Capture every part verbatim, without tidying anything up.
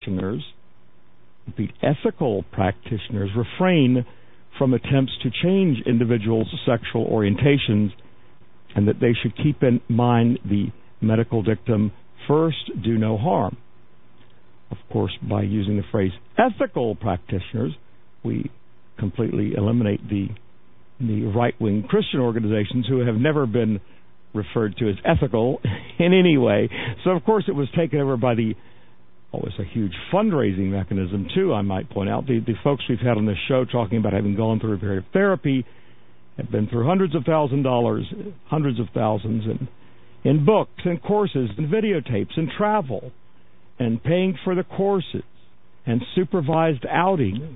practitioners, the ethical practitioners, refrain from attempts to change individuals' sexual orientations, and that they should keep in mind the medical dictum, first, do no harm. Of course, by using the phrase ethical practitioners, we completely eliminate the the right-wing Christian organizations who have never been referred to as ethical in any way. So, of course, it was taken over by the, oh, it's a huge fundraising mechanism, too, I might point out. The, the folks we've had on this show talking about having gone through reparative therapy have been through hundreds of thousand dollars, hundreds of thousands, in, in books and courses and videotapes and travel, and paying for the courses and supervised outings.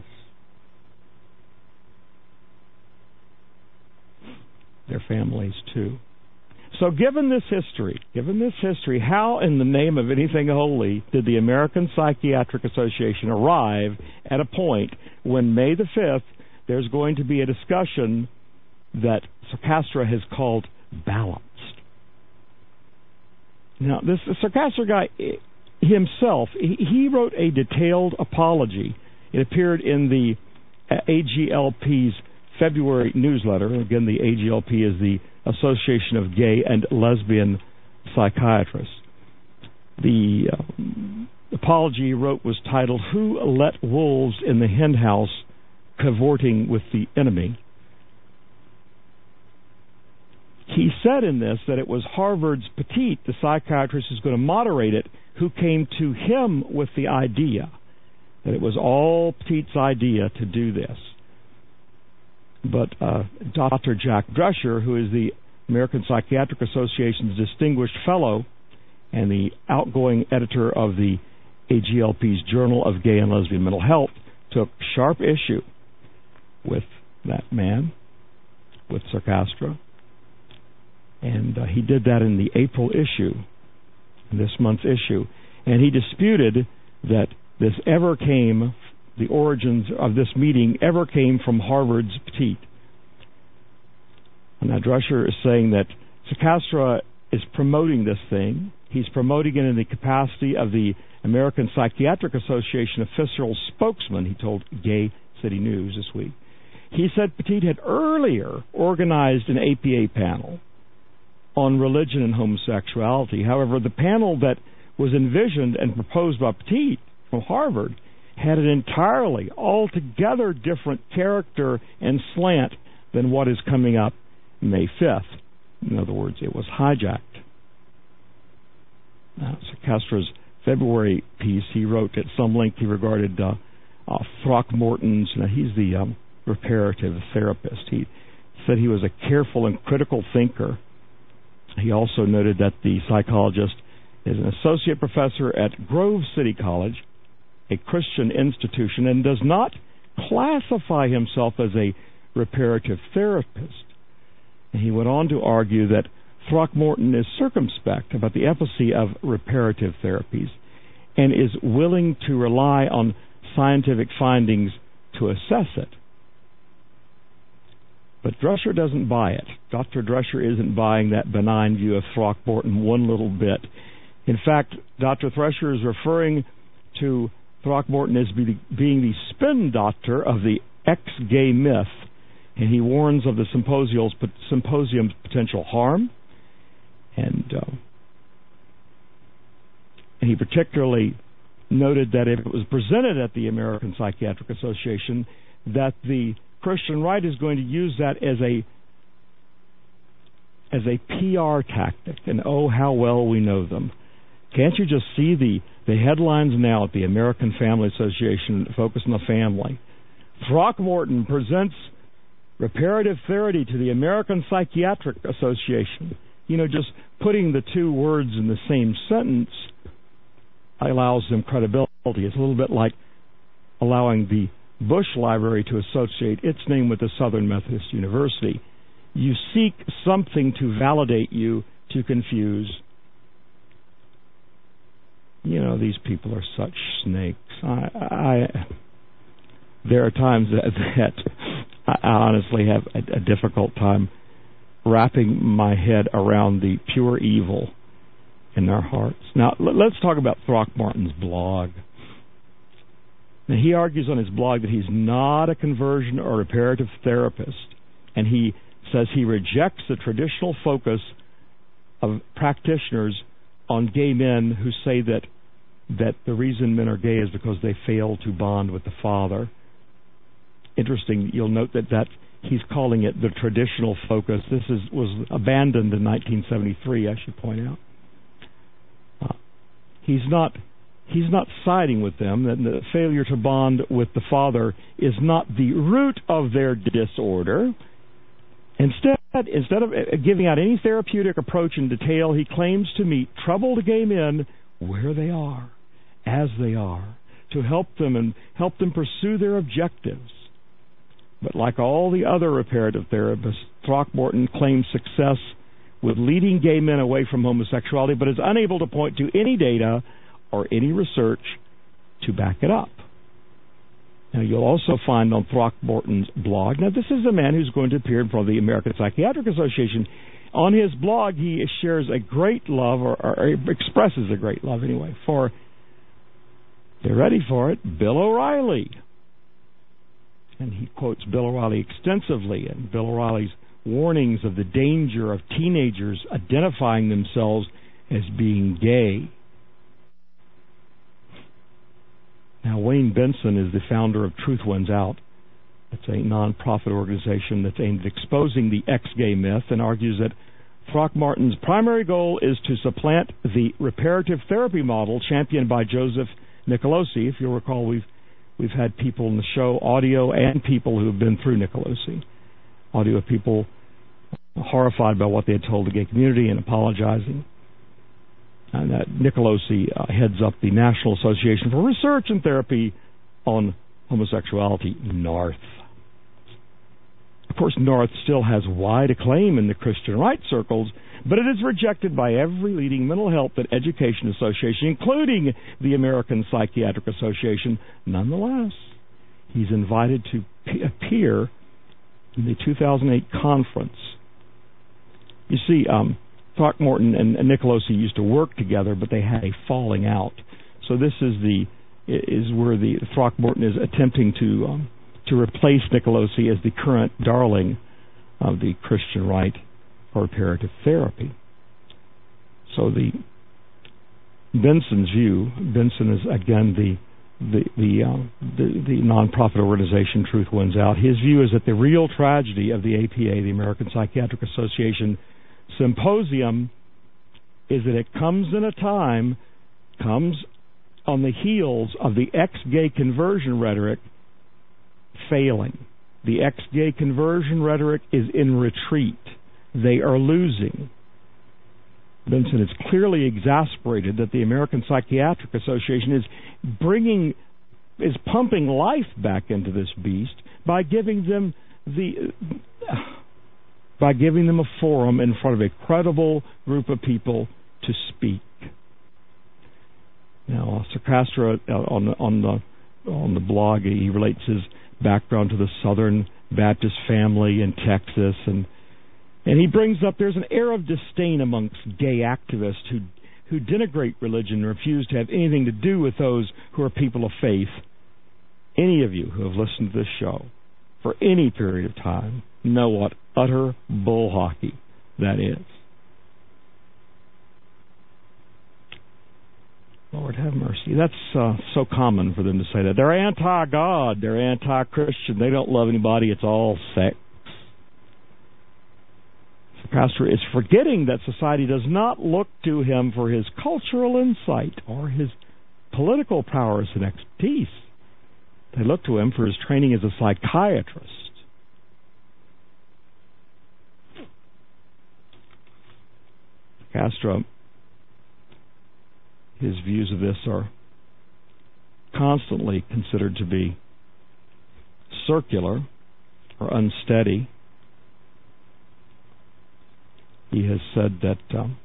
Their families, too. So given this history, given this history, how in the name of anything holy did the American Psychiatric Association arrive at a point when May the fifth there's going to be a discussion that Sarcastra has called balanced? Now, this Sarcastra guy himself, he wrote a detailed apology. It appeared in the A G L P's February newsletter. Again, the A G L P is the Association of Gay and Lesbian Psychiatrists. The uh, apology he wrote was titled, "Who Let Wolves in the Hen House Cavorting with the Enemy?" He said in this that it was Harvard's Petit, the psychiatrist who's going to moderate it, who came to him with the idea, that it was all Petit's idea to do this. But uh, Doctor Jack Drescher, who is the American Psychiatric Association's distinguished fellow and the outgoing editor of the A G L P's Journal of Gay and Lesbian Mental Health, took sharp issue with that man, with Sarcastra. And uh, he did that in the April issue, this month's issue. And he disputed that this ever came, the origins of this meeting ever came from Harvard's Petit. Now, Drescher is saying that Sarcastra is promoting this thing. He's promoting it in the capacity of the American Psychiatric Association official spokesman, he told Gay City News this week. He said Petit had earlier organized an A P A panel on religion and homosexuality. However, the panel that was envisioned and proposed by Petit from Harvard had an entirely, altogether different character and slant than what is coming up May fifth. In other words, it was hijacked. Now, Sarcastra's February piece, he wrote at some length he regarded uh, uh, Throckmorton's, now he's the um, reparative therapist. He said he was a careful and critical thinker. He also noted that the psychologist is an associate professor at Grove City College, a Christian institution, and does not classify himself as a reparative therapist. And he went on to argue that Throckmorton is circumspect about the efficacy of reparative therapies and is willing to rely on scientific findings to assess it. But Drescher doesn't buy it. Doctor Drescher isn't buying that benign view of Throckmorton one little bit. In fact, Doctor Drescher is referring to Throckmorton as be, being the spin doctor of the ex-gay myth, and he warns of the symposium's, symposium's potential harm. And, uh, and he particularly noted that if it was presented at the American Psychiatric Association, that the Christian right is going to use that as a as a P R tactic, and oh, how well we know them. Can't you just see the, the headlines now at the American Family Association focus on the family? Throckmorton presents reparative therapy to the American Psychiatric Association. You know, just putting the two words in the same sentence allows them credibility. It's a little bit like allowing the Bush Library to associate its name with the Southern Methodist University. You seek something to validate you, to confuse. You know, these people are such snakes. I, I there are times that, that I honestly have a, a difficult time wrapping my head around the pure evil in their hearts. Now, let's talk about Throckmorton's blog. Now, he argues on his blog that he's not a conversion or reparative therapist, and he says he rejects the traditional focus of practitioners on gay men who say that that the reason men are gay is because they fail to bond with the Father. Interesting, you'll note that, that he's calling it the traditional focus. This is was abandoned in nineteen seventy-three, I should point out. Uh, he's not he's not siding with them, that the failure to bond with the Father is not the root of their disorder. Instead, instead of giving out any therapeutic approach in detail, he claims to meet troubled gay men where they are, as they are, to help them and help them pursue their objectives. But like all the other reparative therapists, Throckmorton claims success with leading gay men away from homosexuality, but is unable to point to any data or any research to back it up. Now, you'll also find on Throckmorton's blog, now this is a man who's going to appear in front of the American Psychiatric Association. On his blog, he shares a great love, or, or expresses a great love anyway, for, get ready for it, Bill O'Reilly. And he quotes Bill O'Reilly extensively, and Bill O'Reilly's warnings of the danger of teenagers identifying themselves as being gay. Now, Wayne Benson is the founder of Truth Wins Out. It's a non-profit organization that's aimed at exposing the ex-gay myth, and argues that Throckmorton's primary goal is to supplant the reparative therapy model championed by Joseph Nicolosi. If you'll recall, we've we've had people in the show, audio and people who have been through Nicolosi. Audio of people horrified by what they had told the gay community and apologizing. And that Nicolosi uh, heads up the National Association for Research and Therapy on Homosexuality, NARTH. Of course, NARTH still has wide acclaim in the Christian right circles, but it is rejected by every leading mental health and education association, including the American Psychiatric Association. Nonetheless, he's invited to p- appear in the two thousand eight conference. You see, um, Throckmorton and Nicolosi used to work together, but they had a falling out. So this is the is where the Throckmorton is attempting to um, to replace Nicolosi as the current darling of the Christian right for reparative therapy. So the Benson's view, Benson is again the the the, um, the the nonprofit organization Truth Wins Out. His view is that the real tragedy of the A P A, the American Psychiatric Association Symposium, is that it comes in a time, comes on the heels of the ex-gay conversion rhetoric failing. The ex-gay conversion rhetoric is in retreat. They are losing. Benson is clearly exasperated that the American Psychiatric Association is bringing, is pumping life back into this beast by giving them the... Uh, by giving them a forum in front of a credible group of people to speak. Now, Sir Castro, uh, on, on, the, on the blog, he relates his background to the Southern Baptist family in Texas, and and he brings up there's an air of disdain amongst gay activists who, who denigrate religion and refuse to have anything to do with those who are people of faith. Any of you who have listened to this show for any period of time know what utter bull hockey that is. Lord have mercy. That's uh, so common for them to say that. They're anti-God. They're anti-Christian. They don't love anybody. It's all sex. The pastor is forgetting that society does not look to him for his cultural insight or his political prowess and expertise. They look to him for his training as a psychiatrist. Castro, his views of this are constantly considered to be circular or unsteady. He has said that um,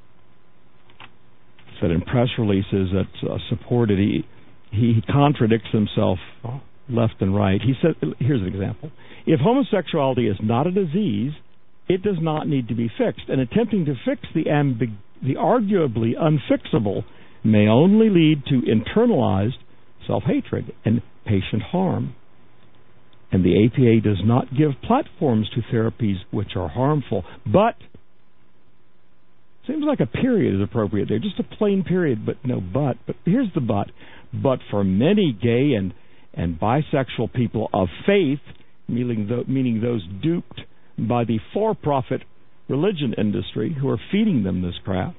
said in press releases that uh, supported he he contradicts himself left and right. He said, here's an example: if homosexuality is not a disease, it does not need to be fixed, and attempting to fix the ambig- the arguably unfixable may only lead to internalized self-hatred and patient harm. And the A P A does not give platforms to therapies which are harmful. But, seems like a period is appropriate there, just a plain period, but no but. But here's the but. But for many gay and, and bisexual people of faith, meaning, the, meaning those duped by the for-profit religion industry who are feeding them this crap,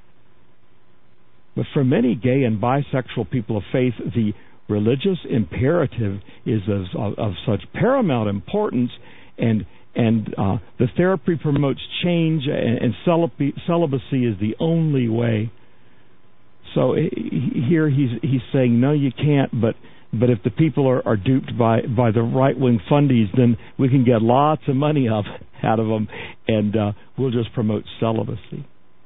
but for many gay and bisexual people of faith, the religious imperative is of, of, of such paramount importance, and and uh, the therapy promotes change, and, and celibacy, celibacy is the only way. So he, here he's he's saying, no, you can't. But but if the people are, are duped by, by the right wing fundies, then we can get lots of money of, out of them, and uh, we'll just promote celibacy.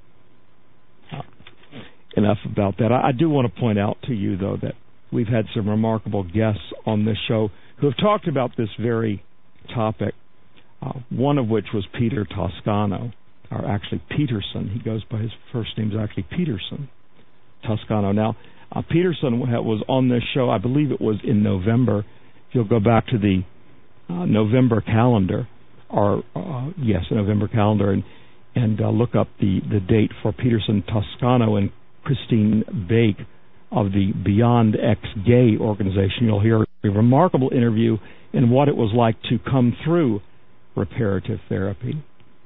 Uh, enough about that. I, I do want to point out to you, though, that we've had some remarkable guests on this show who have talked about this very topic, uh, one of which was Peter Toscano, or actually Peterson. He goes by his first name is actually Peterson Toscano. Now, uh, Peterson was on this show, I believe it was in November. If you'll go back to the uh, November calendar, or uh, yes, November calendar, and, and uh, look up the, the date for Peterson Toscano and Christine Bake of the Beyond Ex-Gay organization. You'll hear a remarkable interview in what it was like to come through reparative therapy.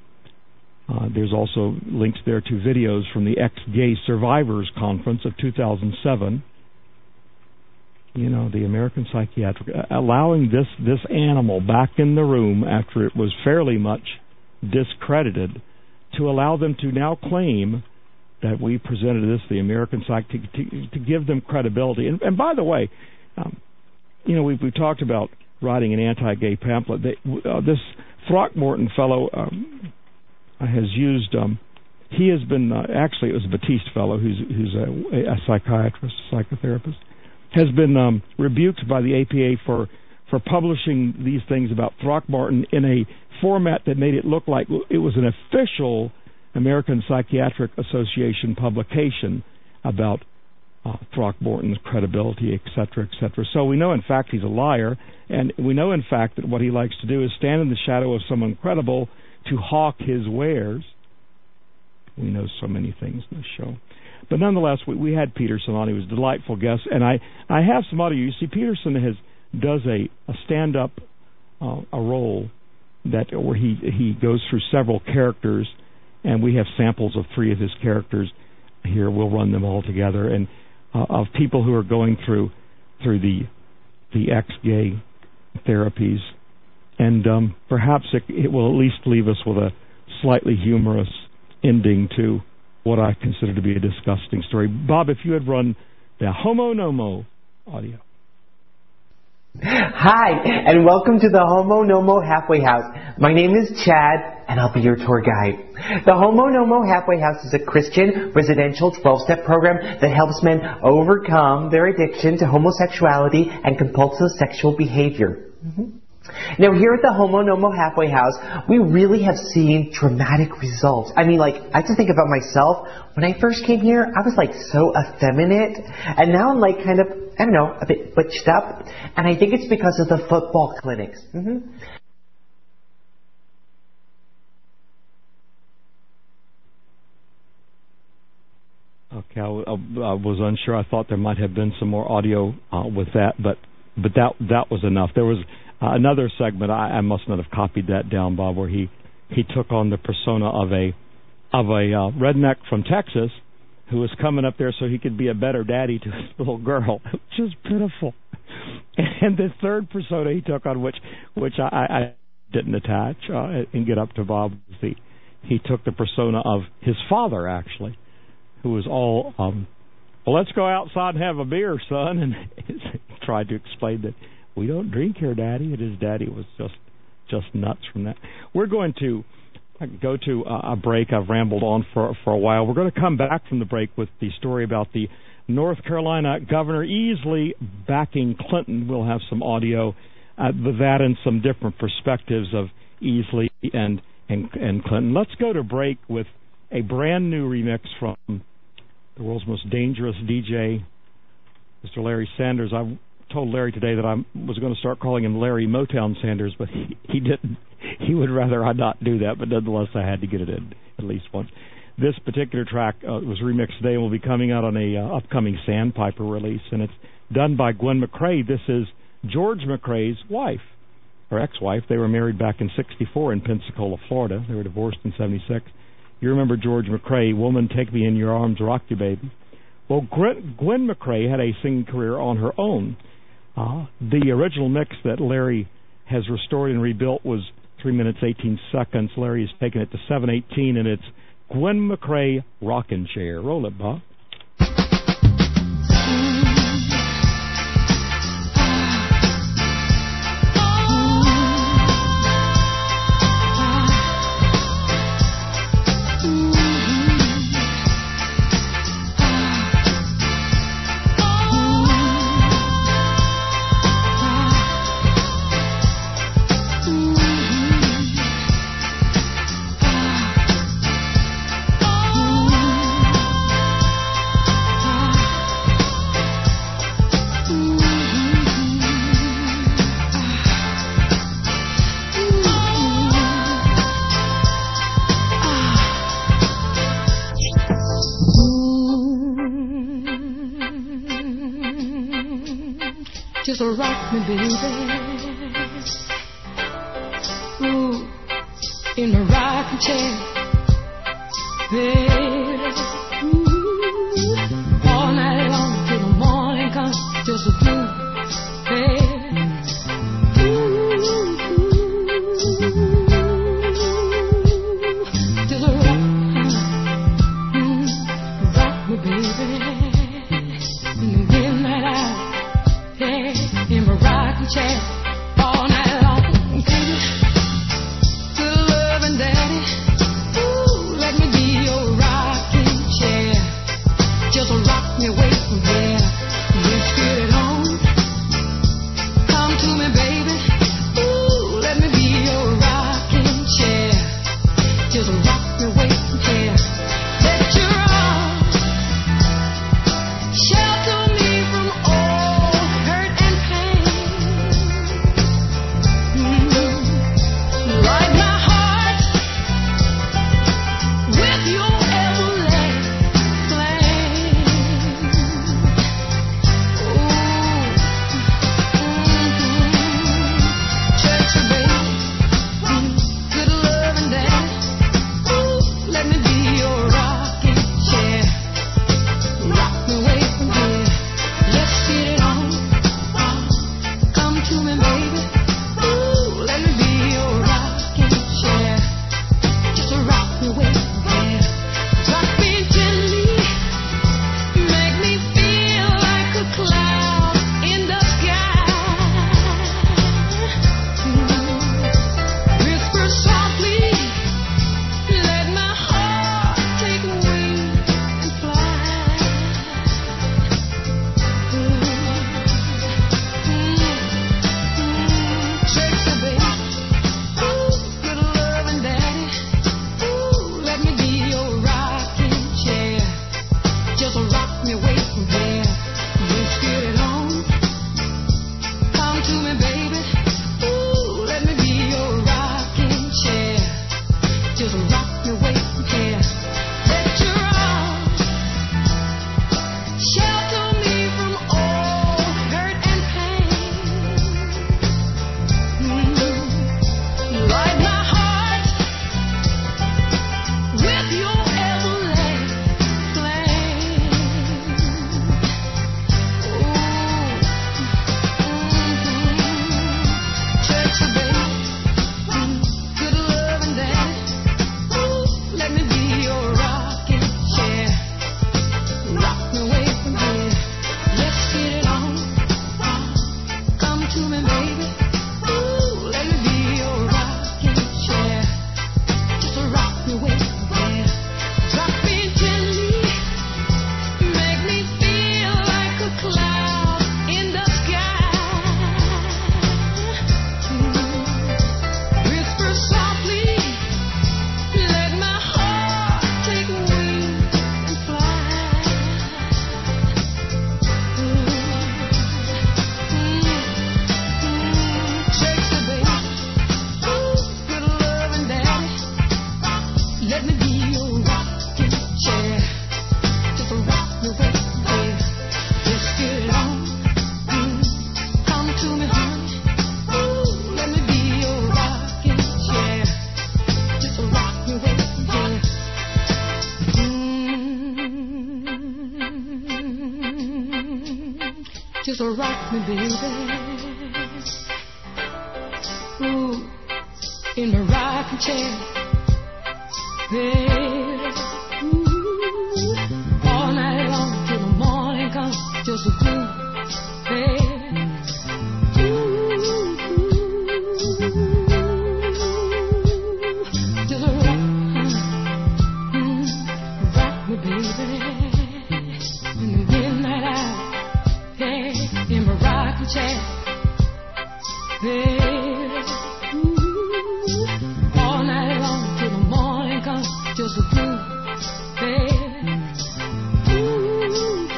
Uh, there's also links there to videos from the Ex-Gay Survivors Conference of two thousand seven. You know, the American Psychiatric, allowing this, this animal back in the room after it was fairly much discredited, to allow them to now claim that we presented this, the American Psych, to, to, to give them credibility. And, and by the way, um, you know, we've, we've talked about writing an anti-gay pamphlet. They, uh, this Throckmorton fellow um, has used, um, he has been, uh, actually it was a Batiste fellow who's, who's a, a psychiatrist, psychotherapist, has been um, rebuked by the A P A for, for publishing these things about Throckmorton in a format that made it look like it was an official American Psychiatric Association publication about uh, Throckmorton's credibility, et cetera, et cetera. So we know, in fact, he's a liar, and we know, in fact, that what he likes to do is stand in the shadow of someone credible to hawk his wares. We know so many things in this show. But nonetheless, we, we had Peterson on. He was a delightful guest, and I, I have some audio. You see, Peterson has does a, a stand-up uh, a role that where he he goes through several characters, and we have samples of three of his characters here. We'll run them all together, and uh, of people who are going through through the the ex-gay therapies, and um, perhaps it, it will at least leave us with a slightly humorous ending to what I consider to be a disgusting story. Bob, if you had run the Homo Nomo audio. Hi, and welcome to the Homo Nomo Halfway House. My name is Chad, and I'll be your tour guide. The Homo Nomo Halfway House is a Christian residential twelve-step program that helps men overcome their addiction to homosexuality and compulsive sexual behavior. Mm-hmm. Now, here at the Homo Nomo Halfway House, we really have seen dramatic results. I mean, like, I have to think about myself. When I first came here, I was, like, so effeminate. And now I'm, like, kind of, I don't know, a bit butched up. And I think it's because of the football clinics. Mm-hmm. Okay, I, I was unsure. I thought there might have been some more audio uh, with that, but but that that was enough. There was Uh, another segment, I, I must not have copied that down, Bob, where he, he took on the persona of a of a uh, redneck from Texas who was coming up there so he could be a better daddy to his little girl, which is pitiful. And the third persona he took on, which which I, I didn't attach uh, and get up to Bob, was the, he took the persona of his father, actually, who was all, um, well, let's go outside and have a beer, son, and he tried to explain that we don't drink here, Daddy. And his daddy was just just nuts from that. We're going to go to a break. I've rambled on for, for a while. We're going to come back from the break with the story about the North Carolina Governor Easley backing Clinton. We'll have some audio uh, with that and some different perspectives of Easley and, and, and Clinton. Let's go to break with a brand new remix from the world's most dangerous D J, Mister Larry Sanders. I told Larry today that I was going to start calling him Larry Motown Sanders, but he, he didn't. He would rather I not do that, but nonetheless I had to get it in at least once. This particular track uh, was remixed today and will be coming out on a uh, upcoming Sandpiper release, and it's done by Gwen McCrae. This is George McCrae's wife, or ex-wife. They were married back in sixty-four in Pensacola, Florida. They were divorced in seventy-six. You remember George McCrae, Woman, Take Me in Your Arms, Rock You Baby. Well, Gwen McCrae had a singing career on her own. Uh, the original mix that Larry has restored and rebuilt was three minutes, eighteen seconds. Larry has taken it to seven eighteen, and it's Gwen McCrae, Rockin' Chair. Roll it, Bob. Just rock me, baby. Ooh, in my rocking chair, baby. Ooh, all night long till the morning comes. Just a blue, baby. Ooh, just a rock, mm, rock me, baby. In the midnight hour. Yeah, in my rocking chair all night long, baby. Good loving daddy, ooh, let me be your rocking chair. Just rock me away from here. Let's get it on. Come to me, baby. Ooh, let me be your rocking chair. Just rock me away from here. Let your arms shelter me from all hurt and pain. rock me, baby. Ooh, in my rocking chair, baby. Ooh, all night long till the morning comes, just a groove, baby. Chair, baby. Ooh, all night long till the morning comes, just a groove, baby. Ooh,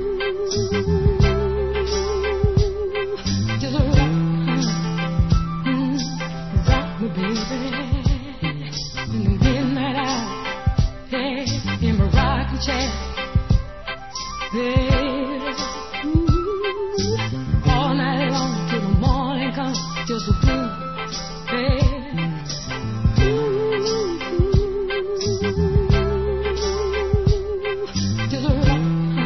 just a rock, mm, rock me, baby. In the midnight hour, hey, in my rocking chair, baby. Just a groove, baby. Ooh, just a rock,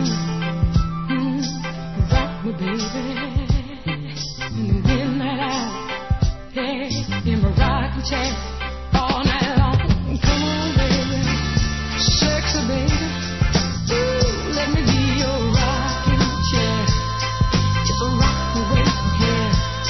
mm, rock me, baby. In the midnight hour, hey, in my rocking chair, all night long. Come on, baby, sexy baby. Ooh, let me be your rocking chair. Just rock me away from here.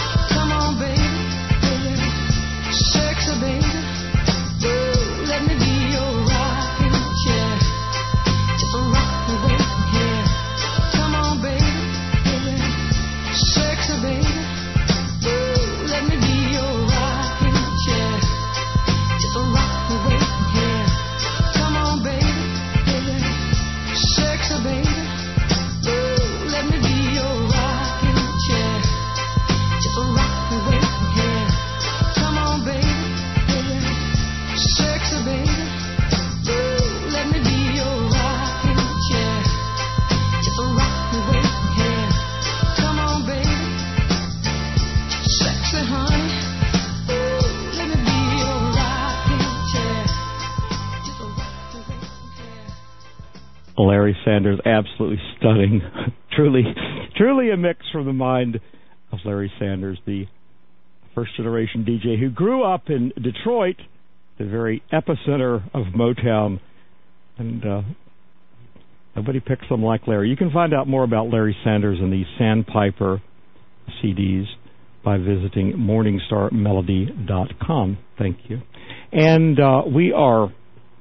Larry Sanders, absolutely stunning. truly, truly a mix from the mind of Larry Sanders, the first-generation D J who grew up in Detroit, the very epicenter of Motown, and uh, nobody picks them like Larry. You can find out more about Larry Sanders and the Sandpiper C Ds by visiting morningstar melody dot com. Thank you. And uh, we are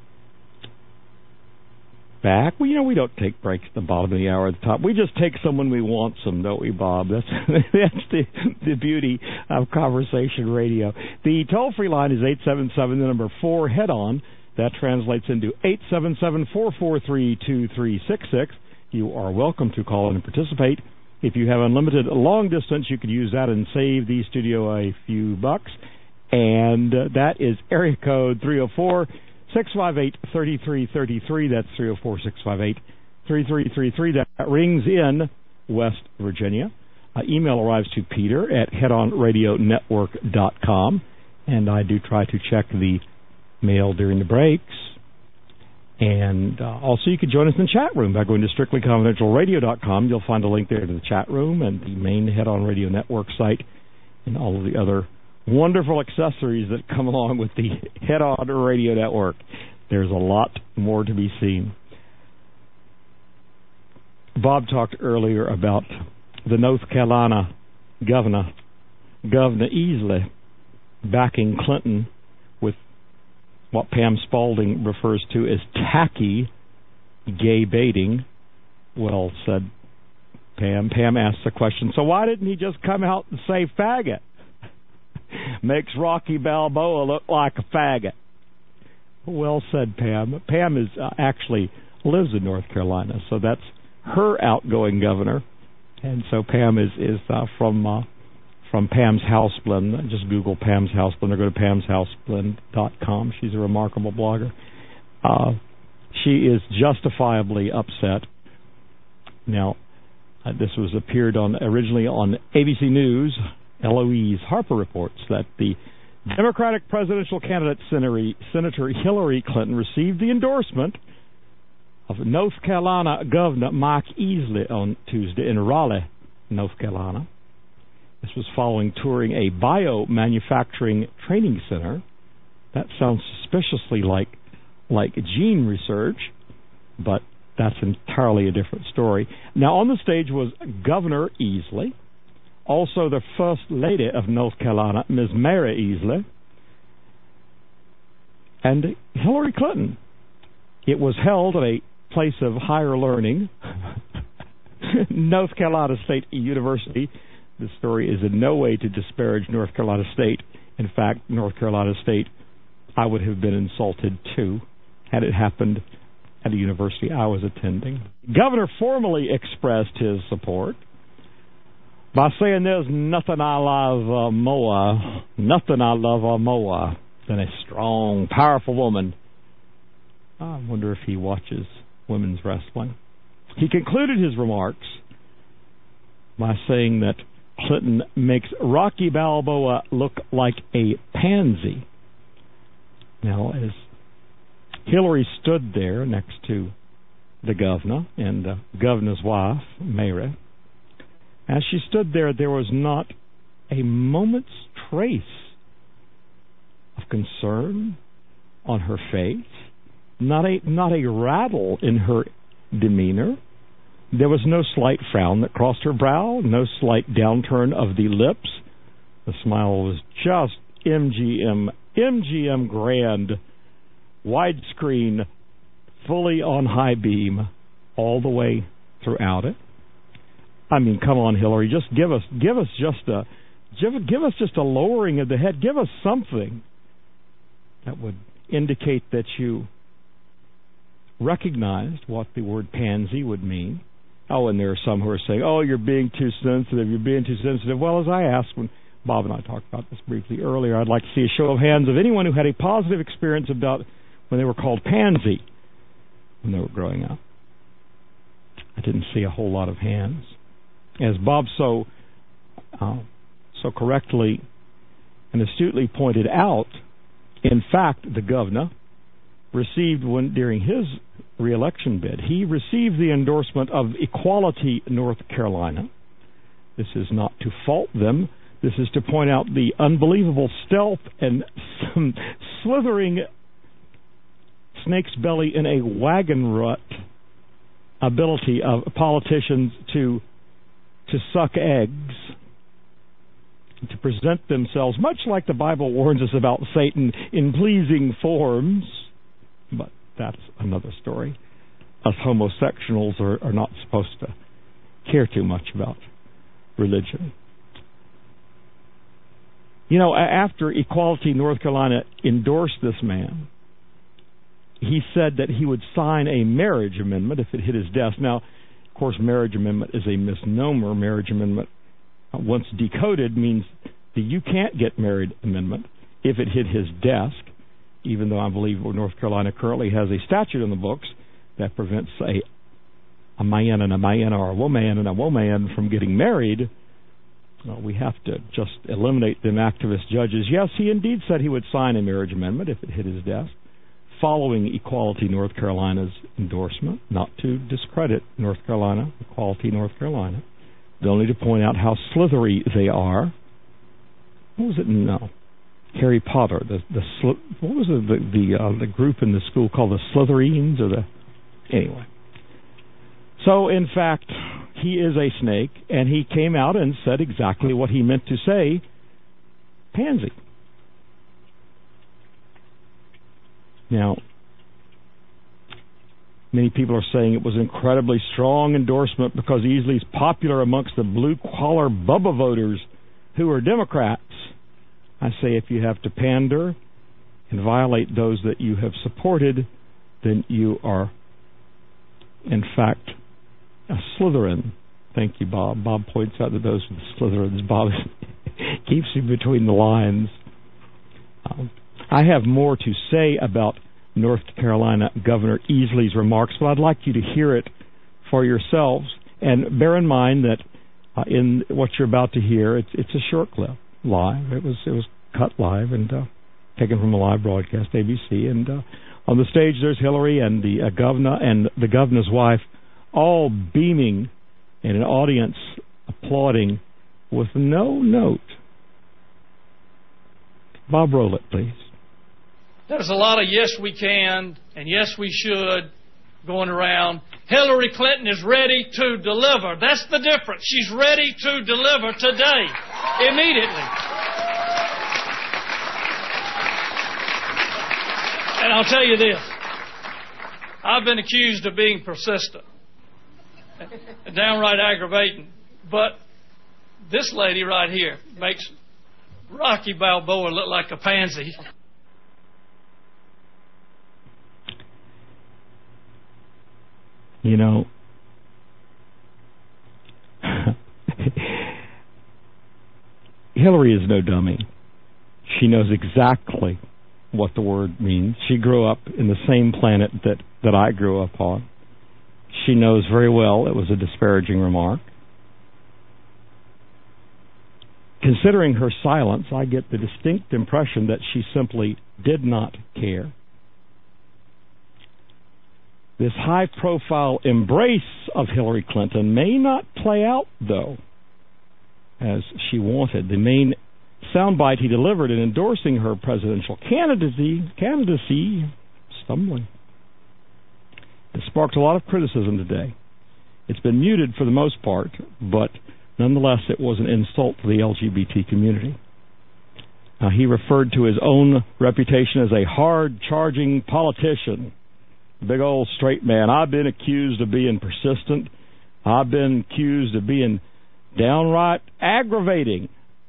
back. Well, you know, we don't take breaks at the bottom of the hour at the top. We just take some when we want some, don't we, Bob? That's that's the, the beauty of conversation radio. The toll-free line is eight seven seven, the number four, head on. That translates into eight seven seven, four four three, two three six six. You are welcome to call in and participate. If you have unlimited long distance, you could use that and save the studio a few bucks. And uh, that is area code three oh four, six five eight, three three three three. That's three oh four, six five eight, three three three three. That rings in West Virginia. Uh, email arrives to Peter at head on radio network dot com. And I do try to check the mail during the breaks. And uh, also you can join us in the chat room by going to strictly confidential radio dot com. You'll find a link there to the chat room and the main Head On Radio Network site and all of the other wonderful accessories that come along with the Head On Radio Network. There's a lot more to be seen. Bob talked earlier about the North Carolina governor, Governor Easley, backing Clinton with what Pam Spaulding refers to as tacky gay baiting. Well said, Pam. Pam asks the question, so why didn't he just come out and say faggot? Makes Rocky Balboa look like a faggot. Well said, Pam. Pam is uh, actually lives in North Carolina, so that's her outgoing governor. And so Pam is, is uh, from uh, from Pam's House Blend. Just Google Pam's House Blend or go to pams house blend dot com. She's a remarkable blogger. Uh, she is justifiably upset. Now, uh, this was appeared on originally on A B C News. Eloise Harper reports that the Democratic presidential candidate Senator Hillary Clinton received the endorsement of North Carolina Governor Mike Easley on Tuesday in Raleigh, North Carolina. This was following touring a biomanufacturing training center. That sounds suspiciously like like gene research, but that's entirely a different story. Now, on the stage was Governor Easley, also the First Lady of North Carolina, Miz Mary Easley, and Hillary Clinton. It was held at a place of higher learning, North Carolina State University. This story is in no way to disparage North Carolina State. In fact, North Carolina State, I would have been insulted too had it happened at a university I was attending. Governor formally expressed his support by saying there's nothing I love uh, more, nothing I love uh, more than a strong, powerful woman. I wonder if he watches women's wrestling. He concluded his remarks by saying that Clinton makes Rocky Balboa look like a pansy. Now, as Hillary stood there next to the governor and the governor's wife, Mary, as she stood there, there was not a moment's trace of concern on her face, not a not a rattle in her demeanor. There was no slight frown that crossed her brow, no slight downturn of the lips. The smile was just M G M, M G M grand, widescreen, fully on high beam, all the way throughout it. I mean, come on, Hillary, just give us, give us just a, give, give us just a lowering of the head. Give us something that would indicate that you recognized what the word pansy would mean. Oh, and there are some who are saying, oh, you're being too sensitive, you're being too sensitive. Well, as I asked when Bob and I talked about this briefly earlier, I'd like to see a show of hands of anyone who had a positive experience about when they were called pansy when they were growing up. I didn't see a whole lot of hands. As Bob so uh, so correctly and astutely pointed out, in fact, the governor received one during his re-election bid. He received the endorsement of Equality North Carolina. This is not to fault them. This is to point out the unbelievable stealth and some slithering snake's belly in a wagon rut ability of politicians to to suck eggs, to present themselves, much like the Bible warns us about Satan, in pleasing forms. But that's another story. Us homosexuals are, are not supposed to care too much about religion. You know, after Equality North Carolina endorsed this man, he said that he would sign a marriage amendment if it hit his desk. Now, of course, marriage amendment is a misnomer. Marriage amendment, once decoded, means the you can't get married amendment if it hit his desk, even though I believe North Carolina currently has a statute in the books that prevents a, a man and a man or a woman and a woman from getting married. Well, we have to just eliminate them activist judges. Yes, he indeed said he would sign a marriage amendment if it hit his desk, following Equality North Carolina's endorsement, not to discredit North Carolina, Equality North Carolina, but only to point out how slithery they are. What was it? No. Harry Potter. The the what was it, the the uh, the group in the school called the Slytherins or the anyway. So in fact, he is a snake, and he came out and said exactly what he meant to say. Pansy. Now, many people are saying it was an incredibly strong endorsement because Easley's popular amongst the blue-collar Bubba voters who are Democrats. I say if you have to pander and violate those that you have supported, then you are, in fact, a Slytherin. Thank you, Bob. Bob points out that those are the Slytherins. Bob keeps you between the lines. Um, I have more to say about North Carolina Governor Easley's remarks, but I'd like you to hear it for yourselves. And bear in mind that uh, in what you're about to hear, it's, it's a short clip, live. It was it was cut live and uh, taken from a live broadcast, A B C. And uh, on the stage, there's Hillary and the uh, governor and the governor's wife, all beaming in an audience applauding with no note. Bob, roll it, please. There's a lot of yes we can and yes we should going around. Hillary Clinton is ready to deliver. That's the difference. She's ready to deliver today, immediately. And I'll tell you this. I've been accused of being persistent, downright aggravating. But this lady right here makes Rocky Balboa look like a pansy. You know, Hillary is no dummy. She knows exactly what the word means. She grew up in the same planet that, that I grew up on. She knows very well it was a disparaging remark. Considering her silence, I get the distinct impression that she simply did not care. This high-profile embrace of Hillary Clinton may not play out, though, as she wanted. The main soundbite he delivered in endorsing her presidential candidacy, candidacy, stumbling. It sparked a lot of criticism today. It's been muted for the most part, but nonetheless, it was an insult to the L G B T community. Now, he referred to his own reputation as a hard-charging politician. Big old straight man. I've been accused of being persistent. I've been accused of being downright aggravating.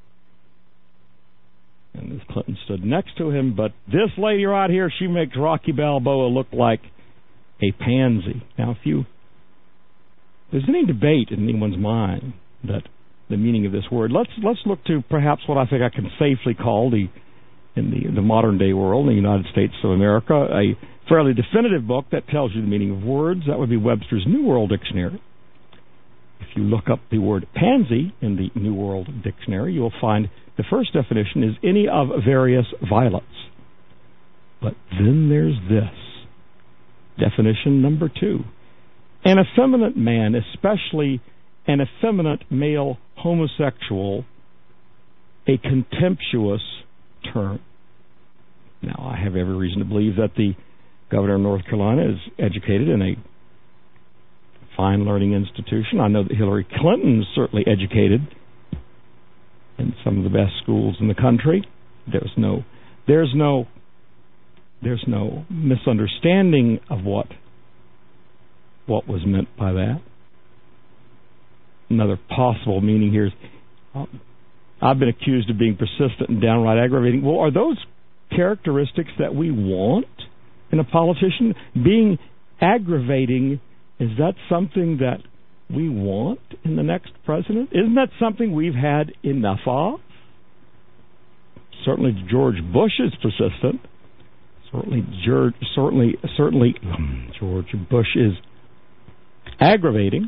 And Miz Clinton stood next to him, but this lady right here, she makes Rocky Balboa look like a pansy. Now, if you, if there's any debate in anyone's mind that the meaning of this word, let's let's look to perhaps what I think I can safely call the in the the modern day world, in the United States of America, a fairly definitive book that tells you the meaning of words. That would be Webster's New World Dictionary. If you look up the word pansy in the New World Dictionary, you'll find the first definition is any of various violets. But then there's this. Definition number two. An effeminate man, especially an effeminate male homosexual, a contemptuous term. Now, I have every reason to believe that the governor of North Carolina is educated in a fine learning institution. I know that Hillary Clinton is certainly educated in some of the best schools in the country. There's no, there's no, there's no misunderstanding of what, what was meant by that. Another possible meaning here is, uh, I've been accused of being persistent and downright aggravating. Well, are those characteristics that we want in a politician? Being aggravating, is that something that we want in the next president? Isn't that something we've had enough of? Certainly George Bush is persistent. Certainly, George, certainly, certainly George Bush is aggravating.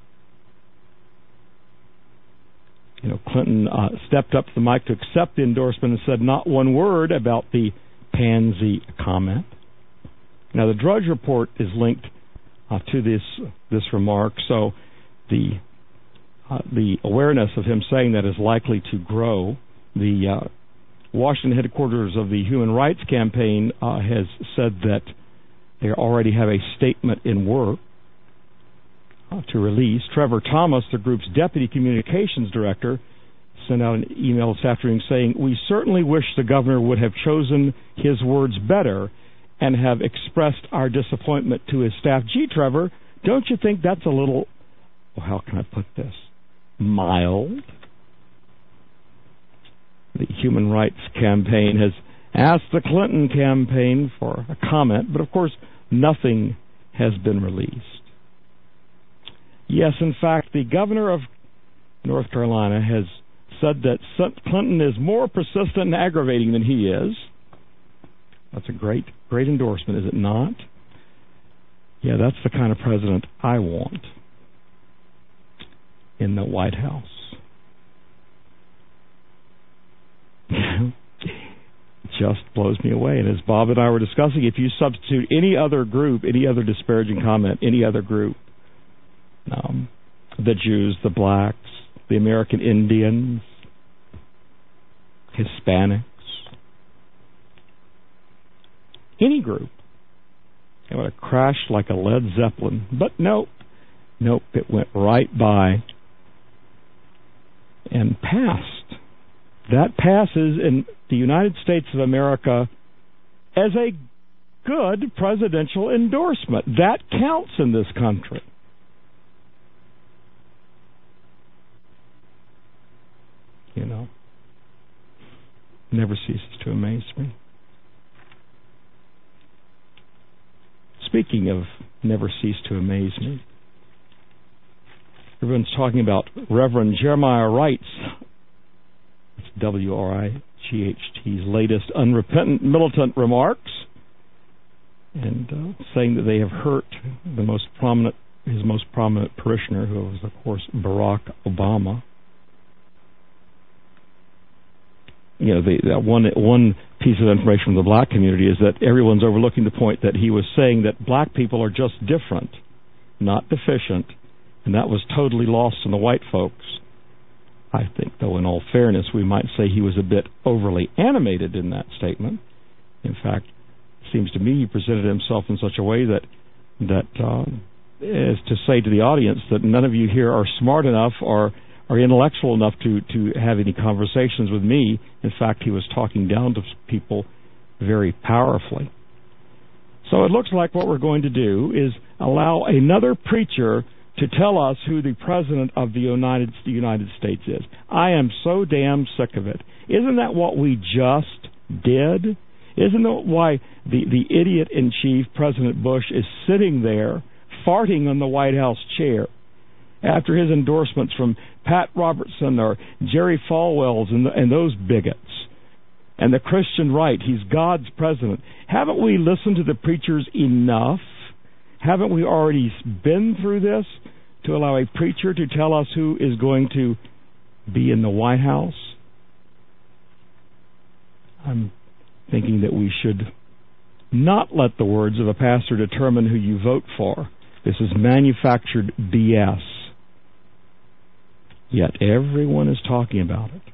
You know, Clinton uh, stepped up to the mic to accept the endorsement and said not one word about the pansy comment. Now, the Drudge Report is linked uh, to this this remark, so the uh, the awareness of him saying that is likely to grow. The uh, Washington headquarters of the Human Rights Campaign uh, has said that they already have a statement in work to release. Trevor Thomas, the group's deputy communications director, sent out an email this afternoon saying, "We certainly wish the governor would have chosen his words better and have expressed our disappointment to his staff." Gee, Trevor, don't you think that's a little, well, how can I put this, mild? The Human Rights Campaign has asked the Clinton campaign for a comment, but of course nothing has been released. Yes, in fact, the governor of North Carolina has said that Clinton is more persistent and aggravating than he is. That's a great, great endorsement, is it not? Yeah, that's the kind of president I want in the White House. Just blows me away. And as Bob and I were discussing, if you substitute any other group, any other disparaging comment, any other group, Um, the Jews, the blacks, the American Indians, Hispanics, any group. It would have crashed like a Led Zeppelin. But nope, nope, it went right by and passed. That passes in the United States of America as a good presidential endorsement. That counts in this country. You know, never ceases to amaze me. Speaking of never cease to amaze me, everyone's talking about Reverend Jeremiah Wright's, it's W R I G H T's latest unrepentant militant remarks, and uh, saying that they have hurt the most prominent, his most prominent parishioner, who was, of course, Barack Obama. You know, the, the one one piece of information from the black community is that everyone's overlooking the point that he was saying that black people are just different, not deficient, and that was totally lost on the white folks. I think, though, in all fairness, we might say he was a bit overly animated in that statement. In fact, it seems to me he presented himself in such a way that that uh, is to say to the audience that none of you here are smart enough or are intellectual enough to, to have any conversations with me. In fact, he was talking down to people very powerfully. So it looks like what we're going to do is allow another preacher to tell us who the President of the United, the United States is. I am so damn sick of it. Isn't that what we just did? Isn't that why the, the idiot-in-chief, President Bush, is sitting there farting on the White House chair after his endorsements from Pat Robertson or Jerry Falwell's and, the, and those bigots and the Christian right? He's God's president. Haven't we listened to the preachers enough? Haven't we already been through this to allow a preacher to tell us who is going to be in the White House? I'm thinking that we should not let the words of a pastor determine who you vote for. This is manufactured B S. Yet everyone is talking about it.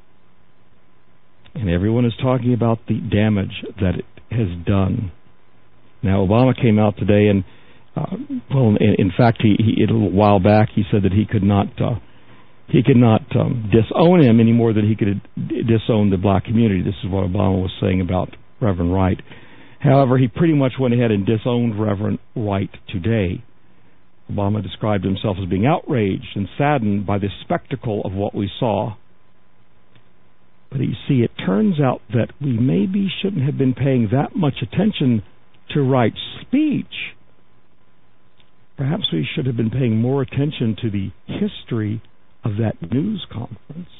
And everyone is talking about the damage that it has done. Now, Obama came out today and, uh, well, in, in fact, he, he, a little while back, he said that he could not, uh, he could not um, disown him any more than he could disown the black community. This is what Obama was saying about Reverend Wright. However, he pretty much went ahead and disowned Reverend Wright today. Obama described himself as being outraged and saddened by the spectacle of what we saw. But you see, it turns out that we maybe shouldn't have been paying that much attention to Wright's speech. Perhaps we should have been paying more attention to the history of that news conference.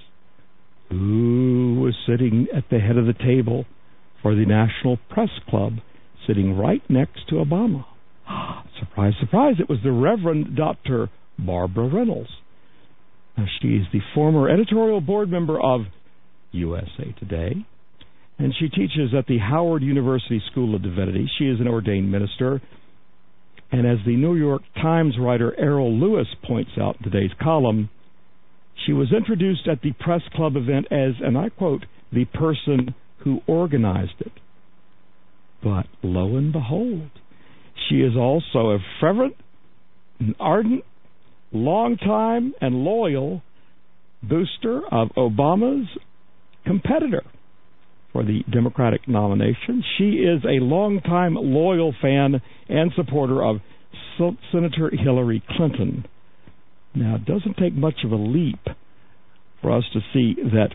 Who was sitting at the head of the table for the National Press Club, sitting right next to Obama? Surprise, surprise, it was the Reverend Doctor Barbara Reynolds. Now, she is the former editorial board member of U S A Today, and she teaches at the Howard University School of Divinity. She is an ordained minister, and as the New York Times writer Errol Lewis points out in today's column, she was introduced at the press club event as, and I quote, the person who organized it. But lo and behold, she is also a fervent, ardent, long-time, and loyal booster of Obama's competitor for the Democratic nomination. She is a long-time loyal fan and supporter of Senator Hillary Clinton. Now, it doesn't take much of a leap for us to see that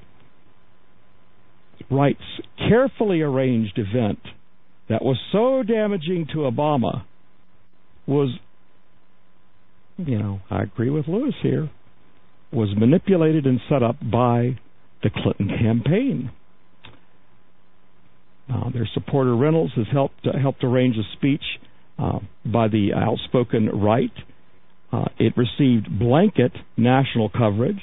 Wright's carefully arranged event that was so damaging to Obama was, you know, I agree with Lewis here, was manipulated and set up by the Clinton campaign. Uh, their supporter Reynolds has helped uh, helped arrange a speech uh, by the outspoken Wright. Uh, it received blanket national coverage,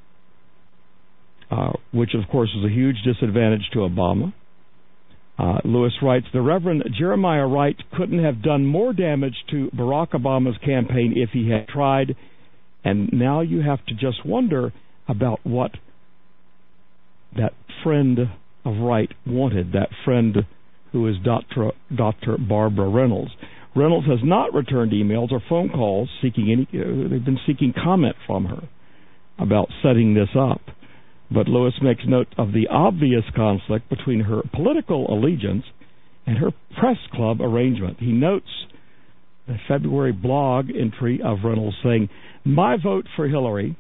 uh, which of course was a huge disadvantage to Obama. Uh, Lewis writes, the Reverend Jeremiah Wright couldn't have done more damage to Barack Obama's campaign if he had tried, and now you have to just wonder about what that friend of Wright wanted, that friend who is Doctor Doctor Barbara Reynolds. Reynolds has not returned emails or phone calls seeking any. Uh, they've been seeking comment from her about setting this up. But Lewis makes note of the obvious conflict between her political allegiance and her press club arrangement. He notes a February blog entry of Reynolds saying, "My vote for Hillary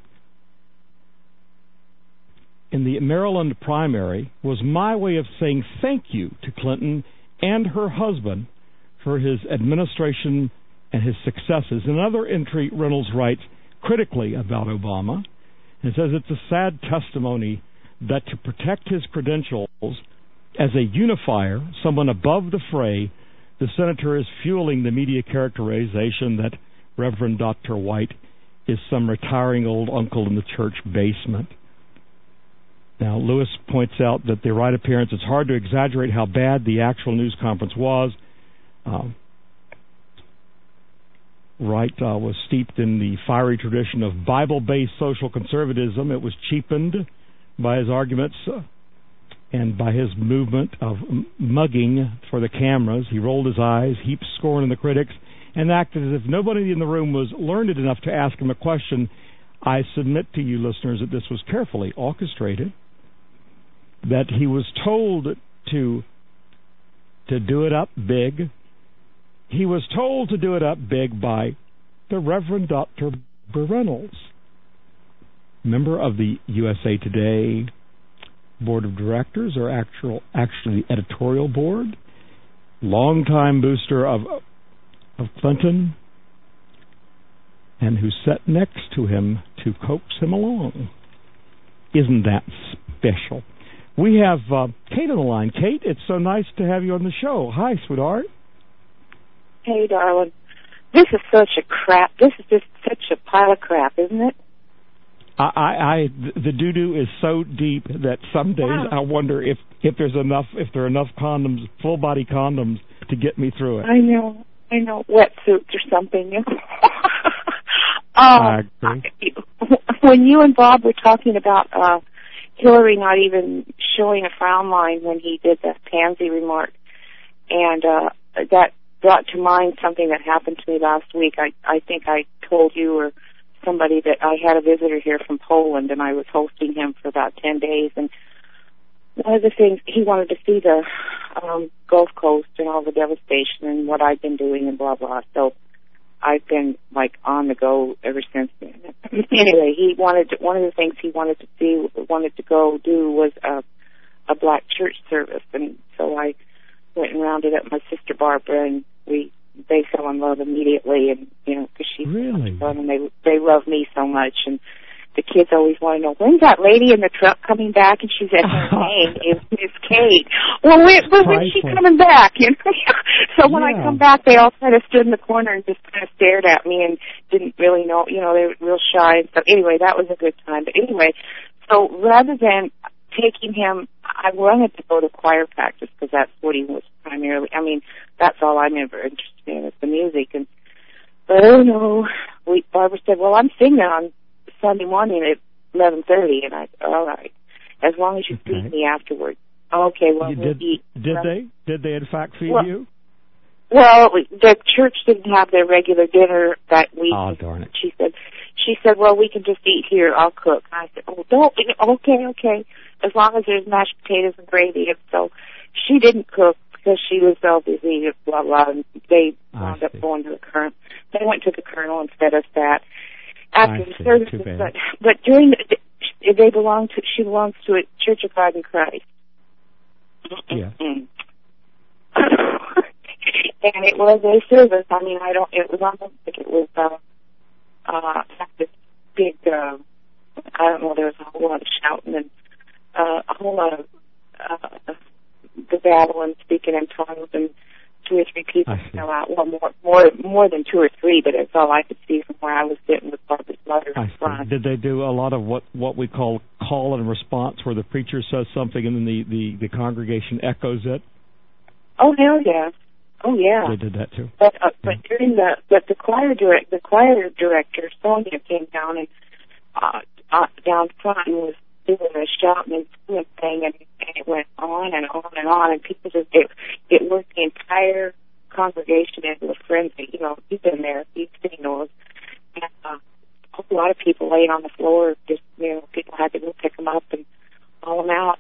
in the Maryland primary was my way of saying thank you to Clinton and her husband for his administration and his successes." In another entry, Reynolds writes critically about Obama and says it's a sad testimony that to protect his credentials as a unifier, someone above the fray, the senator is fueling the media characterization that Reverend Doctor White is some retiring old uncle in the church basement. Now, Lewis points out that the Wright appearance, it's hard to exaggerate how bad the actual news conference was. Um, Wright uh, was steeped in the fiery tradition of Bible-based social conservatism. It was cheapened by his arguments uh, and by his movement of m- mugging for the cameras. He rolled his eyes, heaped scorn on the critics, and acted as if nobody in the room was learned enough to ask him a question. I submit to you, listeners, that this was carefully orchestrated, that he was told to to do it up big. He was told to do it up big by the Reverend Doctor Reynolds, member of the U S A Today Board of Directors, or actual, actually the editorial board, longtime booster of of Clinton, and who sat next to him to coax him along. Isn't that special? We have uh, Kate on the line. Kate, it's so nice to have you on the show. Hi, sweetheart. Hey, darling. This is such a crap. This is just such a pile of crap, isn't it? I, I, I the doo-doo is so deep that some days wow. I wonder if, if there's enough, if there are enough condoms, full body condoms, to get me through it. I know, I know, wetsuits or something. um, I agree. When you and Bob were talking about uh, Hillary not even showing a frown line when he did that pansy remark, and uh, that brought to mind something that happened to me last week. I, I think I told you or somebody that I had a visitor here from Poland, and I was hosting him for about ten days. And one of the things, he wanted to see the um, Gulf Coast and all the devastation and what I've been doing and blah, blah. So I've been, like, on the go ever since then. Anyway, he wanted to, one of the things he wanted to see, wanted to go do was a, a black church service. And so I went and rounded up my sister Barbara, and we they fell in love immediately, and you know, because she's really so much fun, and they they love me so much, and the kids always want to know, when's that lady in the truck coming back? And she said her name is Miss Kate. Well, when, when's she coming back? You know? So when yeah. I come back, they all kind of stood in the corner and just kind of stared at me and didn't really know, you know, they were real shy. So anyway, that was a good time. But anyway, so rather than taking him, I wanted to go to choir practice because that's what he was primarily. I mean, that's all I'm ever interested in is the music. And but oh no, we Barbara said, well, I'm singing on Sunday morning at eleven thirty, and I said, all right, as long as you okay. feed me afterwards. Okay, well, you we'll did, eat. Did well, they? Did they in fact feed well, you? Well, the church didn't have their regular dinner that week. Oh, darn it. She said, she said, well, we can just eat here. I'll cook. And I said, oh, don't. Okay, okay. As long as there's mashed potatoes and gravy. And so she didn't cook because she was so busy, blah, blah. And they wound up going to the Colonel. They went to the Colonel and fed us that after the services. But, but during the, they belong to, she belongs to a Church of God in Christ. Yeah. And it was a service. I mean, I don't, it was almost like it was, uh, uh, this big, uh, I don't know, there was a whole lot of shouting and, uh, a whole lot of, uh, the babble and speaking in tongues, and two or three people fell out. Well, more, more, more than two or three, but it's all I could see from where I was sitting with Barbara's mother in front. Did they do a lot of what, what we call call and response, where the preacher says something and then the, the, the congregation echoes it? Oh, hell yeah. Oh yeah, they did that too. But uh, yeah. but during the but the choir direct the choir director Sonia came down and uh, uh, down front and was doing a shout and scream thing, and, and it went on and on and on, and people just, it, it worked the entire congregation into a frenzy. You know, you've been there, you've seen those. And, uh, a lot of people laying on the floor, just, you know, people had to go pick them up and haul them out.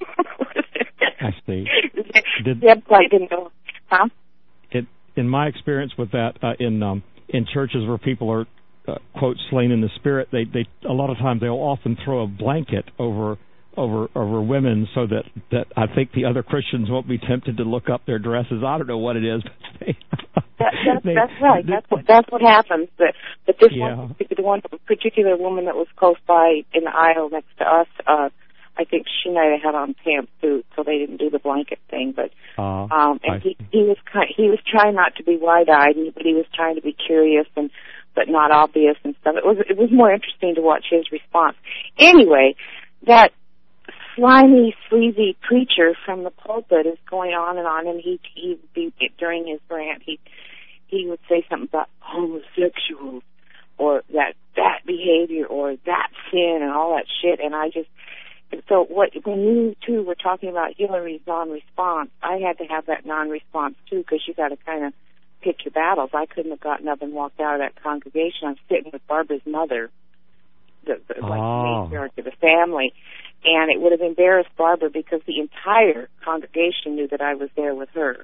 I see. Did, Deb quite didn't know. Huh? It, in my experience with that, uh, in um, in churches where people are, uh, quote, slain in the spirit, they, they a lot of times they'll often throw a blanket over over over women so that, that I think the other Christians won't be tempted to look up their dresses. I don't know what it is, but they, that, that's, they, that's right. They, that's what that's what happens. But but this yeah. one, the one particular woman that was close by in the aisle next to us, uh, I think she might have had on pantsuit, so they didn't do the blanket thing. But uh, um, and I he he was kind, he was trying not to be wide-eyed, but he was trying to be curious and but not obvious and stuff. It was it was more interesting to watch his response. Anyway, that slimy, sleazy preacher from the pulpit is going on and on, and he he be during his rant he he would say something about homosexuals or that that behavior or that sin and all that shit, and I just so what when you two were talking about Hillary's non-response, I had to have that non-response too, because you got to kind of pick your battles. I couldn't have gotten up and walked out of that congregation. I'm sitting with Barbara's mother, the, the like oh. the matriarch of the family. And it would have embarrassed Barbara because the entire congregation knew that I was there with her.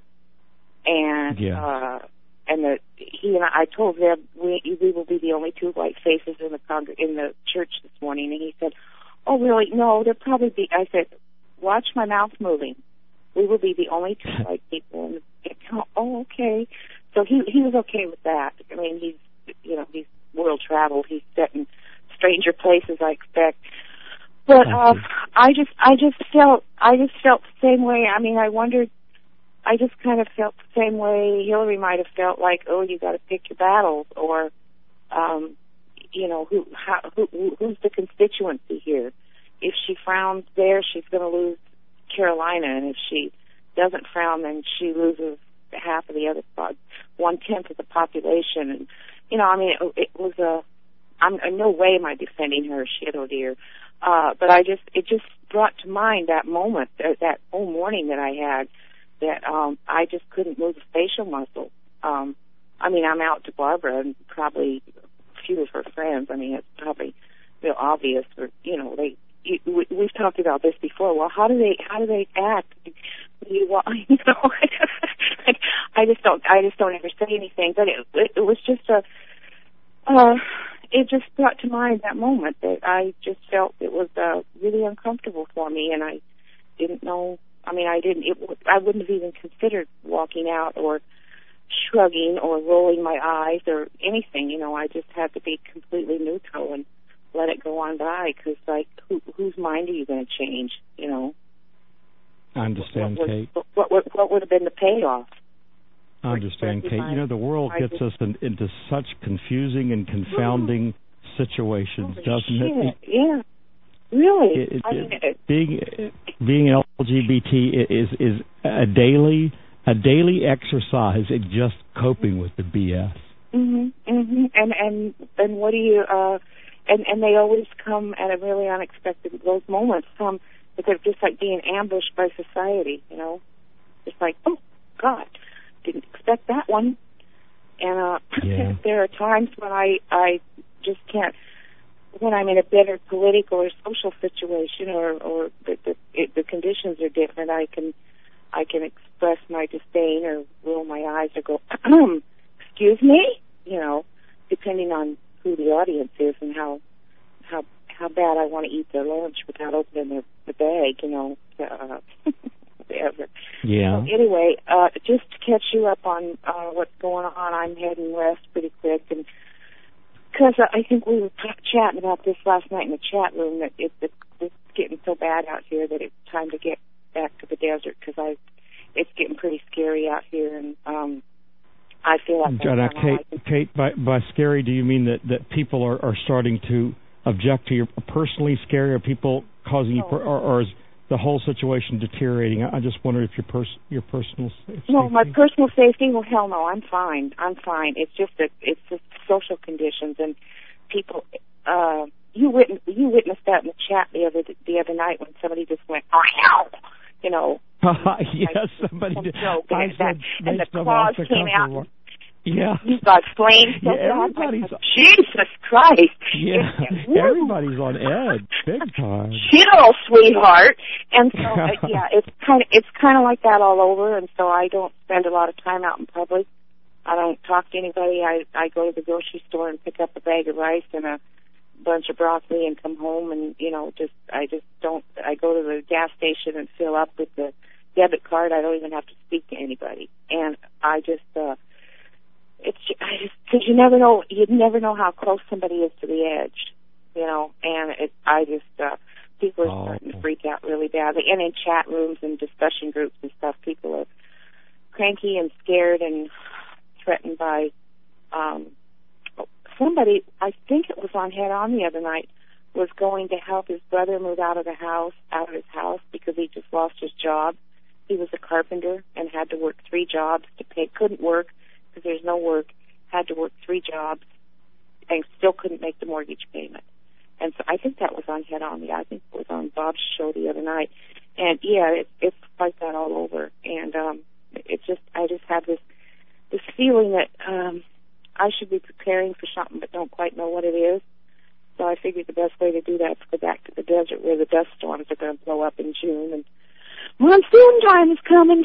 And yeah. uh, and the, he and I, I told Zeb we, we will be the only two white faces in the con- in the church this morning. And he said, "Oh, really? No, there'll probably be." I said, "Watch my mouth moving. We will be the only two white people." And it, oh, okay. So he he was okay with that. I mean, he's you know he's world traveled. He's set in stranger places, I expect. But uh, I just, I just felt, I just felt the same way. I mean, I wondered, I just kind of felt the same way Hillary might have felt, like, oh, you got to pick your battles, or, um, you know, who, how, who, who's the constituency here? If she frowns there, she's going to lose Carolina, and if she doesn't frown, then she loses half of the other, one tenth of the population, and you know, I mean, it, it was a. I'm in no way am I defending her, shit, oh dear. Uh, but I just, it just brought to mind that moment, that, that whole morning that I had, that um, I just couldn't move a facial muscle. Um, I mean, I'm out to Barbara and probably a few of her friends. I mean, it's probably real obvious, or you know, they. You, we, we've talked about this before. Well, how do they, how do they act? You, well, you know, I just don't, I just don't ever say anything. But it, it, it was just a. Uh, it just brought to mind that moment that I just felt it was uh, really uncomfortable for me, and I didn't know. I mean, I didn't. It, I wouldn't have even considered walking out or shrugging or rolling my eyes or anything. You know, I just had to be completely neutral and let it go on by. Because, like, who, whose mind are you going to change? You know. I understand, what, what Kate. Was, what, what, what would have been the payoff? I understand, Kate. You know, the world gets us in, into such confusing and confounding situations, doesn't it? it? Yeah, really. It, it, I mean, it, being being L G B T is is a daily a daily exercise in just coping with the B S. Mhm, mhm. And and and what do you? Uh, and and they always come at a really unexpected. Those moments come because just like being ambushed by society. You know, it's like, oh God. Didn't expect that one. And uh, yeah. there are times when I, I just can't, when I'm in a better political or social situation, or, or the, the, it, the conditions are different, I can I can express my disdain or roll my eyes or go, excuse me, you know, depending on who the audience is and how how how bad I want to eat their lunch without opening the, the bag, you know. Uh, Ever. Yeah. So anyway, uh, just to catch you up on uh, what's going on, I'm heading west pretty quick, and because I think we were chatting about this last night in the chat room, that it, it, it's getting so bad out here that it's time to get back to the desert, because I, it's getting pretty scary out here, and um, I feel like now, Kate, Kate, by, by scary, do you mean that, that people are, are starting to object to your personally scary, or people causing oh. you, or, or is the whole situation deteriorating? I just wonder if your pers- your personal safety. No, my personal safety. Well, hell no, I'm fine. I'm fine. It's just that it's just social conditions, and people, uh, you witnessed you witnessed that in the chat the other the other night when somebody just went, "Ow!" You know. yes, like, somebody some did. joke, I and, said, that, and the claws came out. And, yeah. You got flamed. So yeah, bad. everybody's. Like, Jesus Christ. Yeah, it, everybody's on edge, big time. You little sweetheart. And so, uh, yeah, it's kind of it's kind of like that all over. And so I don't spend a lot of time out in public. I don't talk to anybody. I I go to the grocery store and pick up a bag of rice and a bunch of broccoli and come home and you know just I just don't. I go to the gas station and fill up with the debit card. I don't even have to speak to anybody. And I just. uh It's I just because you never know you never know how close somebody is to the edge, you know. And it, I just uh, people are oh. starting to freak out really badly. And in chat rooms and discussion groups and stuff, people are cranky and scared and threatened by um, somebody. I think it was on Head On the other night. Was going to help his brother move out of the house, out of his house because he just lost his job. He was a carpenter and had to work three jobs to pay. Couldn't work. Because there's no work, had to work three jobs, and still couldn't make the mortgage payment. And so I think that was on Head On. Yeah, I think it was on Bob's show the other night. And yeah, it, it's like that all over. And um, it just, I just have this this feeling that um, I should be preparing for something, but don't quite know what it is. So I figured the best way to do that is to go back to the desert where the dust storms are going to blow up in June, and monsoon time is coming.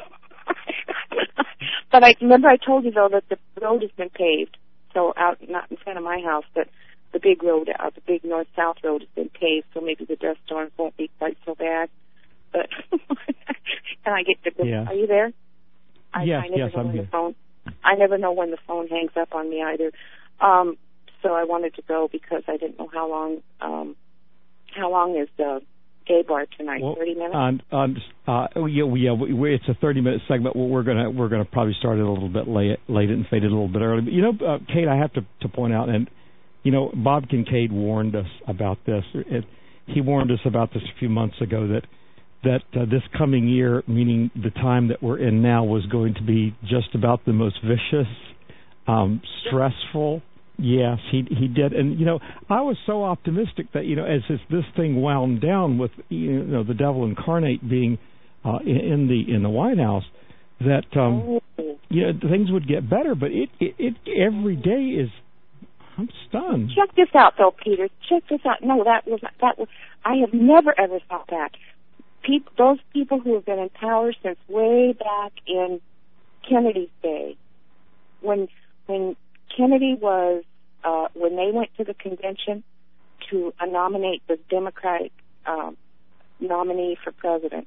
But I remember I told you though that the road has been paved, so out not in front of my house, but the big road out, the big north-south road has been paved, so maybe the dust storms won't be quite so bad. But and I get to go. Yeah. Are you there? I, yes, I never yes, know I'm when here. the phone. I never know when the phone hangs up on me either. Um, so I wanted to go because I didn't know how long. Um, how long is the gay bar tonight? Well, Thirty minutes. Um, um, uh, oh, yeah, yeah, we, it's a thirty-minute segment. Well, we're gonna we're gonna probably start it a little bit late, late and fade it a little bit early. But you know, uh, Kate, I have to, to point out, and you know, Bob Kincaid warned us about this. It, he warned us about this a few months ago that that uh, this coming year, meaning the time that we're in now, was going to be just about the most vicious, um, stressful. Yes, he he did, and you know I was so optimistic that you know as this, this thing wound down with you know the devil incarnate being uh, in, in the in the White House, that um, you know things would get better. But it, it it every day is I'm stunned. Check this out, though, Peter. Check this out. No, that was that was. I have never ever thought that. People, those people who have been in power since way back in Kennedy's day, when when. Kennedy was, uh, when they went to the convention to uh, nominate the Democratic um, nominee for president,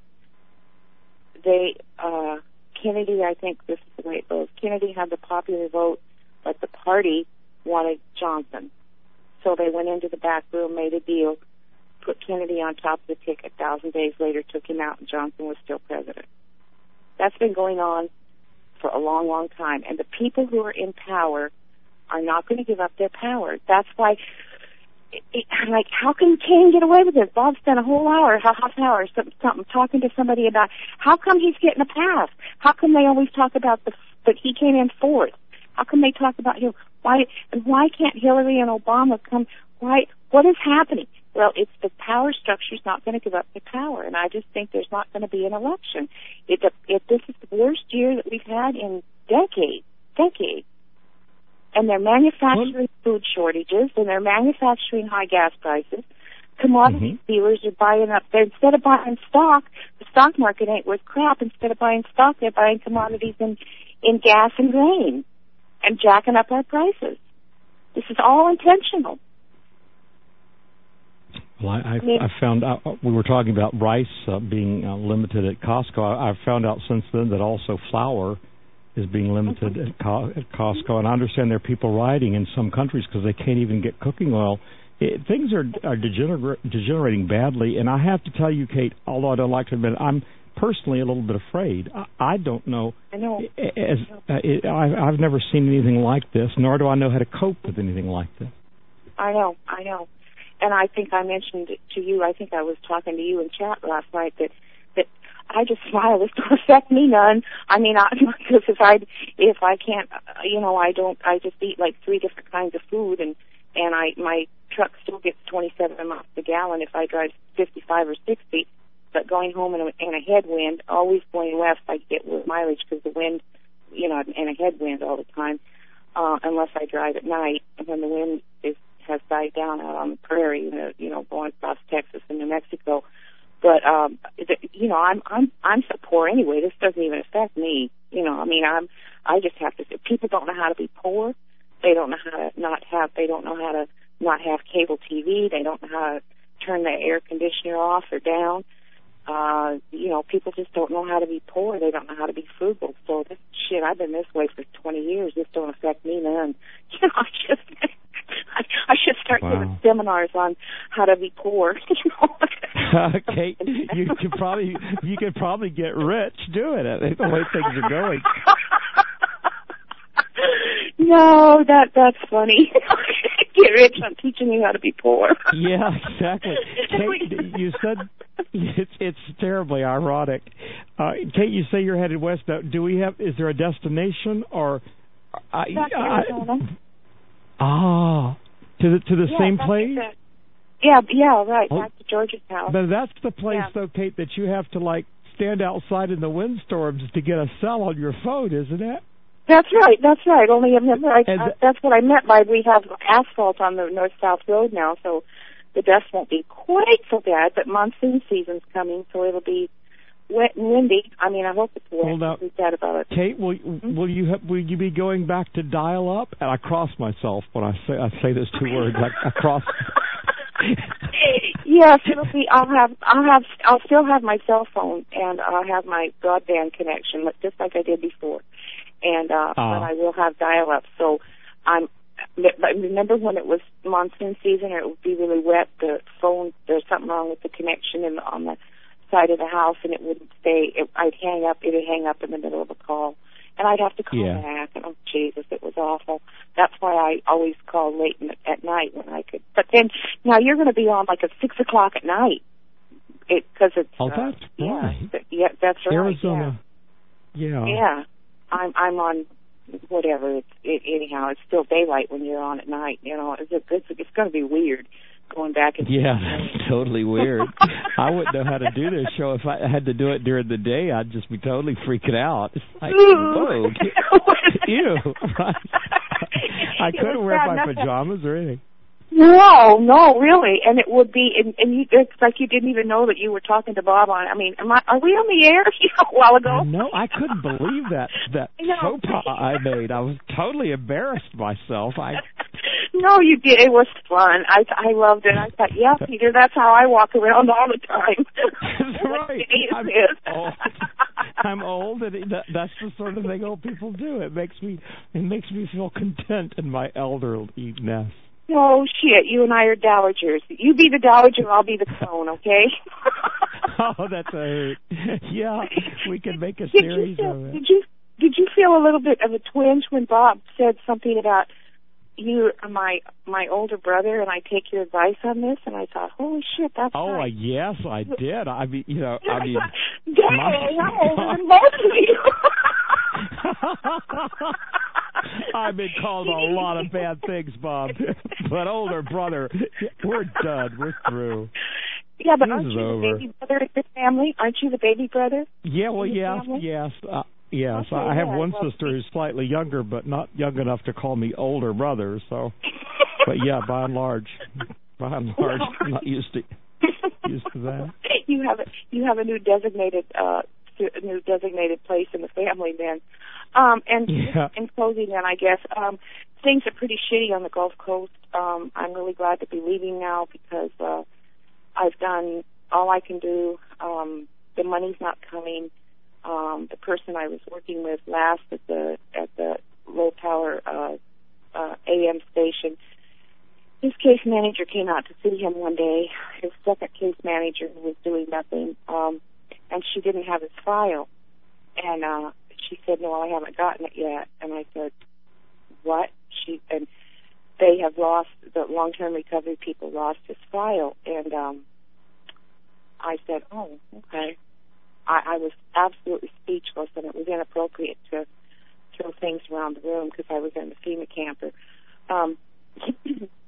they, uh, Kennedy, I think this is the way it goes, Kennedy had the popular vote, but the party wanted Johnson. So they went into the back room, made a deal, put Kennedy on top of the ticket. A thousand days later, took him out, and Johnson was still president. That's been going on for a long, long time. And the people who are in power are not going to give up their power. That's why, it, it, I'm like, how can Kane get away with this? Bob spent a whole hour, half an hour, something, something, talking to somebody about how come he's getting a pass? How come they always talk about the, that he came in fourth? How come they talk about him? Why, and why can't Hillary and Obama come? Why, what is happening? Well, it's the power structure's not going to give up their power, and I just think there's not going to be an election. It, it, this is the worst year that we've had in decades, decades. And they're manufacturing food shortages, and they're manufacturing high gas prices. Commodity mm-hmm. dealers are buying up. They're, instead of buying stock, the stock market ain't worth crap. Instead of buying stock, they're buying commodities in, in gas and grain and jacking up our prices. This is all intentional. Well, I, I, I found out, we were talking about rice uh, being uh, limited at Costco. I, I've found out since then that also flour is being limited mm-hmm. at, Co- at Costco. And I understand there are people rioting in some countries because they can't even get cooking oil. It, things are, are degener- degenerating badly. And I have to tell you, Kate, although I don't like to admit it, I'm personally a little bit afraid. I, I don't know. I know. As, uh, it, I, I've never seen anything like this, nor do I know how to cope with anything like this. I know, I know. And I think I mentioned it to you, I think I was talking to you in chat last night, that that I just smile. This don't affect me none. I mean, I, because if I if I can't, you know, I don't. I just eat like three different kinds of food, and and I my truck still gets twenty-seven miles per gallon if I drive fifty-five or sixty. But going home in a, in a headwind, always going west, I get more mileage because the wind, you know, in a headwind all the time. Uh, unless I drive at night, and when the wind is has died down out on the prairie, you know, you know, going across Texas and New Mexico. But um, you know, I'm I'm I'm so poor anyway. This doesn't even affect me. You know, I mean, I'm I just have to. People don't know how to be poor. They don't know how to not have. They don't know how to not have cable T V. They don't know how to turn the air conditioner off or down. Uh, you know, people just don't know how to be poor. They don't know how to be frugal. So this shit, I've been this way for twenty years. This don't affect me none. You know, I just I, I should start wow. giving seminars on how to be poor. You know? Okay, you could probably you could probably get rich doing it. The way things are going. No, that that's funny. Get rich on teaching you how to be poor. Yeah, exactly. Kate, you said it's it's terribly ironic. Uh, Kate, you say you're headed west. Do we have? Is there a destination or? I, Back to I, Arizona. Ah, to the to the Yeah, same that's place. it. Yeah, yeah, right. Oh, back to George's house. but that's the place, Yeah. though, Kate, that you have to like stand outside in the windstorms to get a cell on your phone, isn't it? That's right. That's right. Only remember, I, And I, th- that's what I meant by we have asphalt on the north-south road now, so the dust won't be quite so bad. But monsoon season's coming, so it'll be wet and windy. I mean, I hope it's wet. Hold up. Who's that about it? Kate, will will you ha- will you be going back to dial up? And I cross myself when I say I say those two words. I, I cross. Yes, it'll be. I'll have. I'll have. I'll still have my cell phone, and I'll have my broadband connection, like- just like I did before. And uh, Ah. but I will have dial-up. So I'm. But remember when it was monsoon season, or it would be really wet. The phone. There's something wrong with the connection in the, on the side of the house, and it wouldn't stay. It, I'd hang up. It'd hang up in the middle of a call, and I'd have to call Yeah. back. And oh Jesus, it was awful. That's why I always call late in, at night when I could. But then now you're going to be on like at six o'clock at night, because it, it's. Oh, uh, that's yeah, right. th- yeah, that's right. Arizona. Yeah. Yeah. yeah. I'm I'm on whatever. It's it, anyhow. It's still daylight when you're on at night. You know, it's it's, it's going to be weird going back and Yeah, that's totally weird. I wouldn't know how to do this show if I had to do it during the day. I'd just be totally freaking out. It's like, whoa, ew. I couldn't wear my pajamas or anything. No, no, really, and it would be, and, and you, it's like you didn't even know that you were talking to Bob on. I mean, am I, are we on the air? You know, a while ago. No, I couldn't believe that that No. faux pas I made. I was totally embarrassed myself. I No, you did. It was fun. I I loved it. I thought, yeah, Peter, that's how I walk around all the time. That's right. I'm old. I'm old, and it, that, that's the sort of thing old people do. It makes me it makes me feel content in my elderliness. No shit, you and I are dowagers. You be the dowager, I'll be the clone, okay? Oh, that's a hoot. Yeah, we can make a did series you feel, of it. Did you did you feel a little bit of a twinge when Bob said something about you are my my older brother, and I take your advice on this? And I thought, holy shit, that's Oh, right. uh, yes, I did. I mean, you know, I mean, Dang, I'm older than most of you. I've been called a lot of bad things, Bob. But older brother, we're done. We're through. Yeah, but This aren't is you over. the baby brother in the family? Aren't you the baby brother? Yeah, well, in the yes, family? yes, uh, yes. Okay, I have yeah, one well, sister who's slightly younger, but not young enough to call me older brother. So, but yeah, by and large, by and large, I'm not used to used to that. You have a you have a new designated uh a new designated place in the family then. Um, and Yeah. in closing, then I guess um, things are pretty shitty on the Gulf Coast. Um, I'm really glad to be leaving now because uh, I've done all I can do. Um, the money's not coming. Um, the person I was working with last at the at the low power uh, uh, A M station, his case manager came out to see him one day. His second case manager was doing nothing, um, and she didn't have his file. And uh, she said, "No, I haven't gotten it yet." And I said, "What?" She and they have lost the long-term recovery people lost his file, and um, I said, "Oh, okay." I, I was absolutely speechless, and it was inappropriate to throw things around the room because I was in the FEMA camper. Um,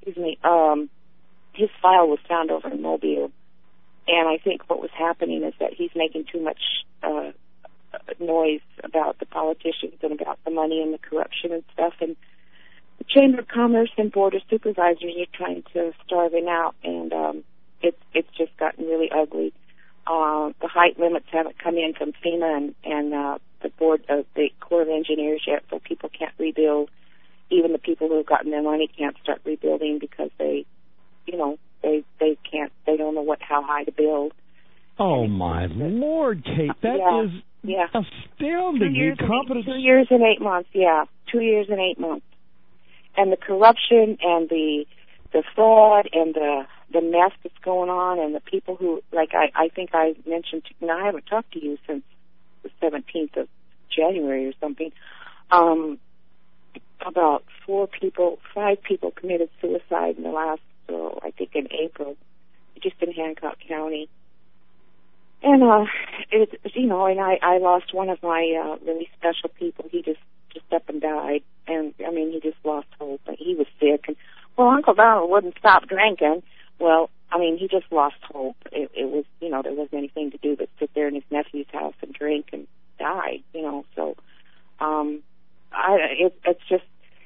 excuse me, um, his file was found over in Mobile. And I think what was happening is that he's making too much uh, noise about the politicians and about the money and the corruption and stuff. And the Chamber of Commerce and Board of Supervisors are trying to starve him out. And um, it's it's just gotten really ugly. Uh, the height limits haven't come in from FEMA and, and uh, the board of the Corps of Engineers yet, so people can't rebuild. Even the people who have gotten their money can't start rebuilding because they, you know, they they can't, they don't know what how high to build. Oh my Lord, Kate, that yeah, is yeah. astounding. Two years, Incompetent. and eight, two years and eight months, yeah, two years and eight months, and the corruption and the the fraud and the the mess that's going on, and the people who, like I, I think I mentioned, and I haven't talked to you since the seventeenth of January or something, um, about four people, five people committed suicide in the last, so I think in April, just in Hancock County. And, uh, it, you know, and I, I lost one of my uh, really special people. He just, just up and died. And, I mean, he just lost hope. He was sick. And, well, Uncle Donald wouldn't stop drinking. Well, I mean, he just lost hope. It, it was, you know, there wasn't anything to do but sit there in his nephew's house and drink and die, you know. So, um, I, it, it's just,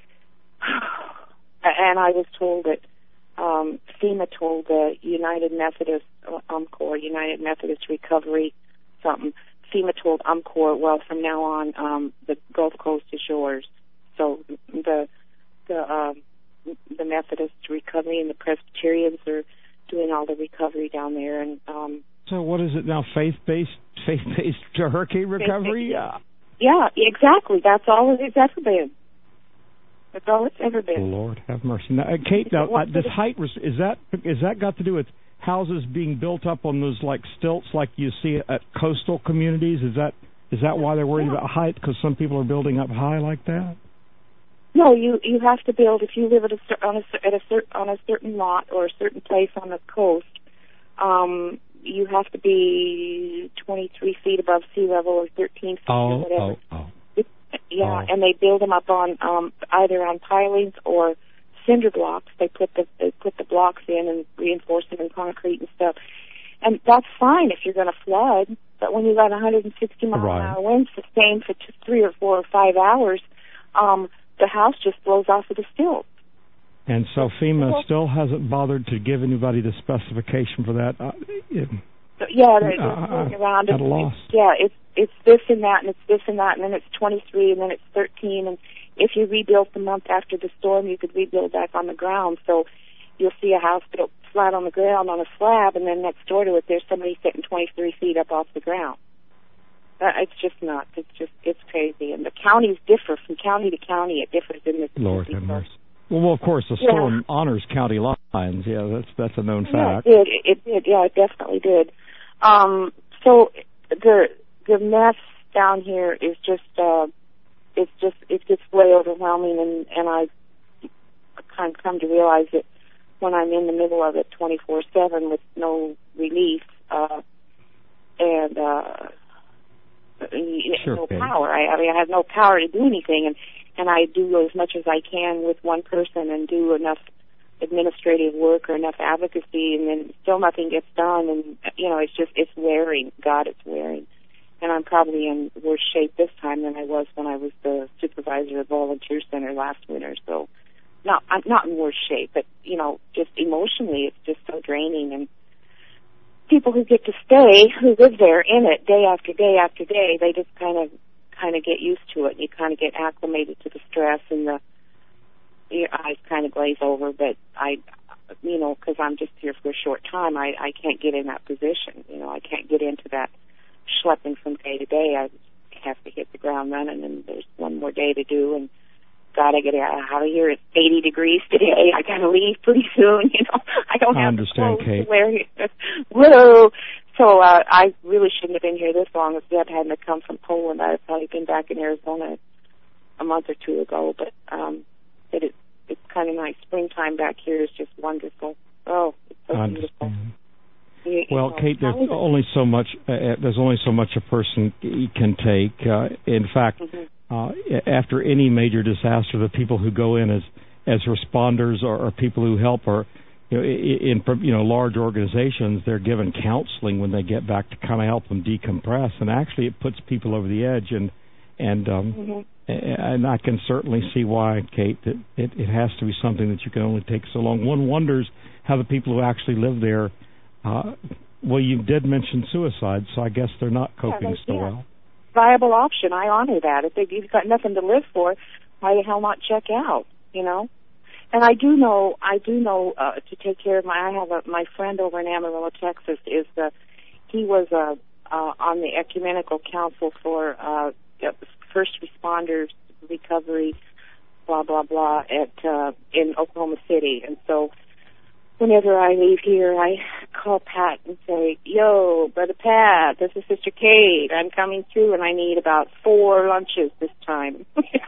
and I was told that um, FEMA told the United Methodist, UMCOR, United Methodist Recovery, something. FEMA told UMCOR, well, from now on, um, the Gulf Coast is yours. So the the um, the Methodist recovery and the Presbyterians are doing all the recovery down there. And um, so, what is it now? Faith-based, faith-based hurricane recovery? Yeah, yeah, exactly. That's all it's ever been. That's all it's ever been. Lord have mercy. Now, uh, Kate, now, uh, this height was is that is that got to do with houses being built up on those like stilts, like you see at coastal communities? Is that is that why they're worried yeah. about height? Because some people are building up high like that. No, you you have to build if you live at a on a at a cer- on a certain lot or a certain place on the coast. Um, you have to be twenty-three feet above sea level or thirteen feet oh, or whatever. Oh, oh, it, yeah, oh. And they build them up on um, either on pilings or cinder blocks. They put the they put the blocks in and reinforce them in concrete and stuff. And that's fine if you're going to flood. But when you got one hundred sixty mile right. an hour winds sustained for two, three or four or five hours, um, the house just blows off of the stilts. And so FEMA well, still hasn't bothered to give anybody the specification for that. Uh, it, yeah, they're, they're uh, going around. At a loss. Yeah, it's it's this and that, and it's this and that, and then it's twenty-three, and then it's thirteen. And if you rebuilt the month after the storm, you could rebuild back on the ground. So you'll see a house built flat on the ground on a slab, and then next door to it, there's somebody sitting twenty-three feet up off the ground. Uh, it's just nuts. It's just, it's crazy. And the counties differ from county to county. It differs in this. Lord have mercy. Well, well, of course, the storm yeah. honors county lines. Yeah, that's that's a known yeah, fact. It did. It did. Yeah, it definitely did. Um, so the the mess down here is just uh, it's just it's just way overwhelming, and and I kind of come to realize that when I'm in the middle of it twenty-four seven with no relief uh, and uh, sure, no okay. power. I, I mean, I have no power to do anything, and and I do as much as I can with one person and do enough administrative work or enough advocacy, and then still nothing gets done. And you know, it's just it's wearing. God, it's wearing. And I'm probably in worse shape this time than I was when I was the supervisor of the volunteer center last winter. So, not I'm not in worse shape, but you know, just emotionally, it's just so draining. And people who get to stay, who live there in it day after day after day, they just kind of kind of get used to it. You kind of get acclimated to the stress, and the your eyes kind of glaze over. But I, you know, because I'm just here for a short time, I I can't get in that position. You know, I can't get into that schlepping from day to day. I have to hit the ground running, and there's one more day to do. And God, I get out of here. It's eighty degrees today. I gotta leave pretty soon. You know, I don't I have understand, the clothes Kate. to wear here. Whoa! So uh, I really shouldn't have been here this long. If Deb hadn't come from Poland, I'd have probably been back in Arizona a month or two ago. But um, it is it's kind of nice. Springtime back here is just wonderful. Oh, it's so I beautiful. understand. You, Well, you know, Kate, there's only so much. Uh, there's only so much a person can take. Uh, in fact, mm-hmm. uh, after any major disaster, the people who go in as as responders or, or people who help, or you know, in, in you know large organizations, they're given counseling when they get back to kind of help them decompress, and actually it puts people over the edge. And and um, mm-hmm. and I can certainly see why, Kate, that it, it has to be something that you can only take so long. One wonders how the people who actually live there. Uh, well, you did mention suicide, so I guess they're not coping yeah, so yeah. well. Viable option. I honor that. If you've got nothing to live for, why the hell not check out? You know. And I do know, I do know uh, to take care of my. I have a, my friend over in Amarillo, Texas. Is the he was uh, uh, on the Ecumenical Council for uh, First Responders Recovery, blah blah blah, at uh, in Oklahoma City. And so, whenever I leave here, I call Pat and say, "Yo, Brother Pat, this is Sister Kate. I'm coming through, and I need about four lunches this time."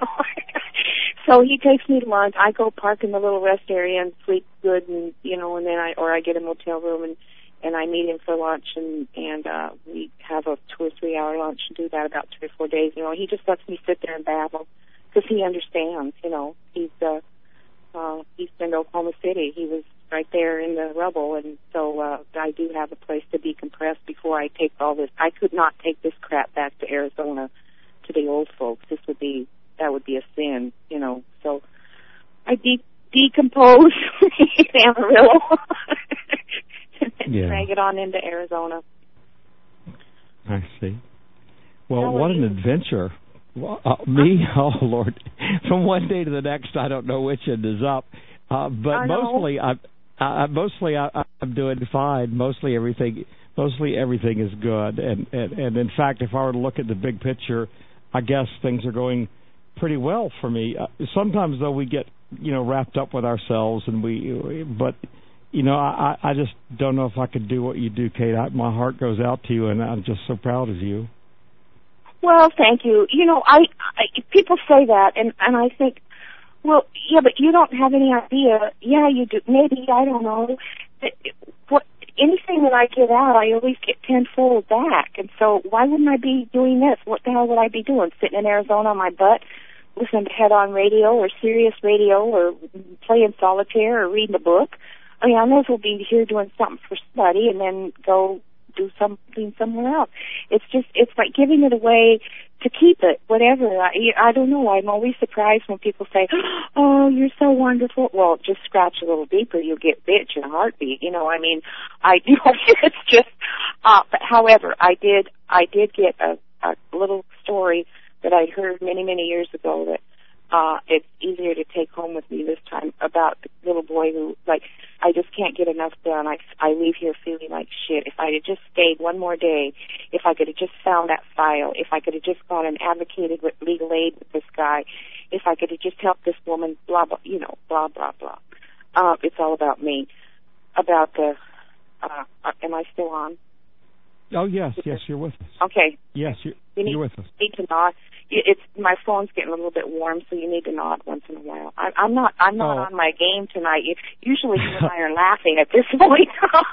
So he takes me to lunch. I go park in the little rest area and sleep good, and you know, and then I or I get a motel room and and I meet him for lunch, and and uh, we have a two or three hour lunch and do that about three or four days. You know, he just lets me sit there and babble because he understands. You know, he's uh, uh, he's been to Oklahoma City. He was right there in the rubble, and so uh, I do have a place to decompress before I take all this. I could not take this crap back to Arizona to the old folks. This would be that would be a sin, you know. So I de- decompose in Amarillo and yeah. drag it on into Arizona. I see. Well, How what an you? adventure. Well, uh, me, oh, Lord. From one day to the next, I don't know which end is up. Uh, but I mostly, I, I, mostly I, I'm doing fine. Mostly everything, mostly everything is good. And, and, and in fact, if I were to look at the big picture, I guess things are going pretty well for me. Uh, sometimes, though, we get you know wrapped up with ourselves, and we. But you know, I, I just don't know if I could do what you do, Kate. I, my heart goes out to you, and I'm just so proud of you. Well, thank you. You know, I, I people say that, and and I think, well, yeah, but you don't have any idea. Yeah, you do. Maybe I don't know. What anything that I give out, I always get tenfold back. And so, why wouldn't I be doing this? What the hell would I be doing? Sitting in Arizona on my butt, listening to Head-On Radio or Sirius Radio, or playing solitaire or reading a book? I mean, I may as well be here doing something for somebody, and then go do something somewhere else. It's just, it's like giving it away to keep it, whatever. I, I don't know. I'm always surprised when people say, "Oh, you're so wonderful." Well, just scratch a little deeper, you'll get bitch in a heartbeat. You know, I mean, I do. It's just, uh, but however, I did, I did get a, a little story that I'd heard many, many years ago that uh, it's easier to take home with me this time, about the little boy who, like, I just can't get enough done. I, I leave here feeling like shit. If I had just stayed one more day, if I could have just found that file, if I could have just gone and advocated with legal aid with this guy, if I could have just helped this woman, blah, blah, you know, blah, blah, blah. Uh, it's all about me. About the, uh, uh, am I still on? Oh, yes, yes, you're with us. Okay. Yes, you're, you need, you're with us. need to nod. It's my phone's getting a little bit warm, so you need to nod once in a while. I, I'm not. I'm not oh. on my game tonight. Usually, you and I are laughing at this point.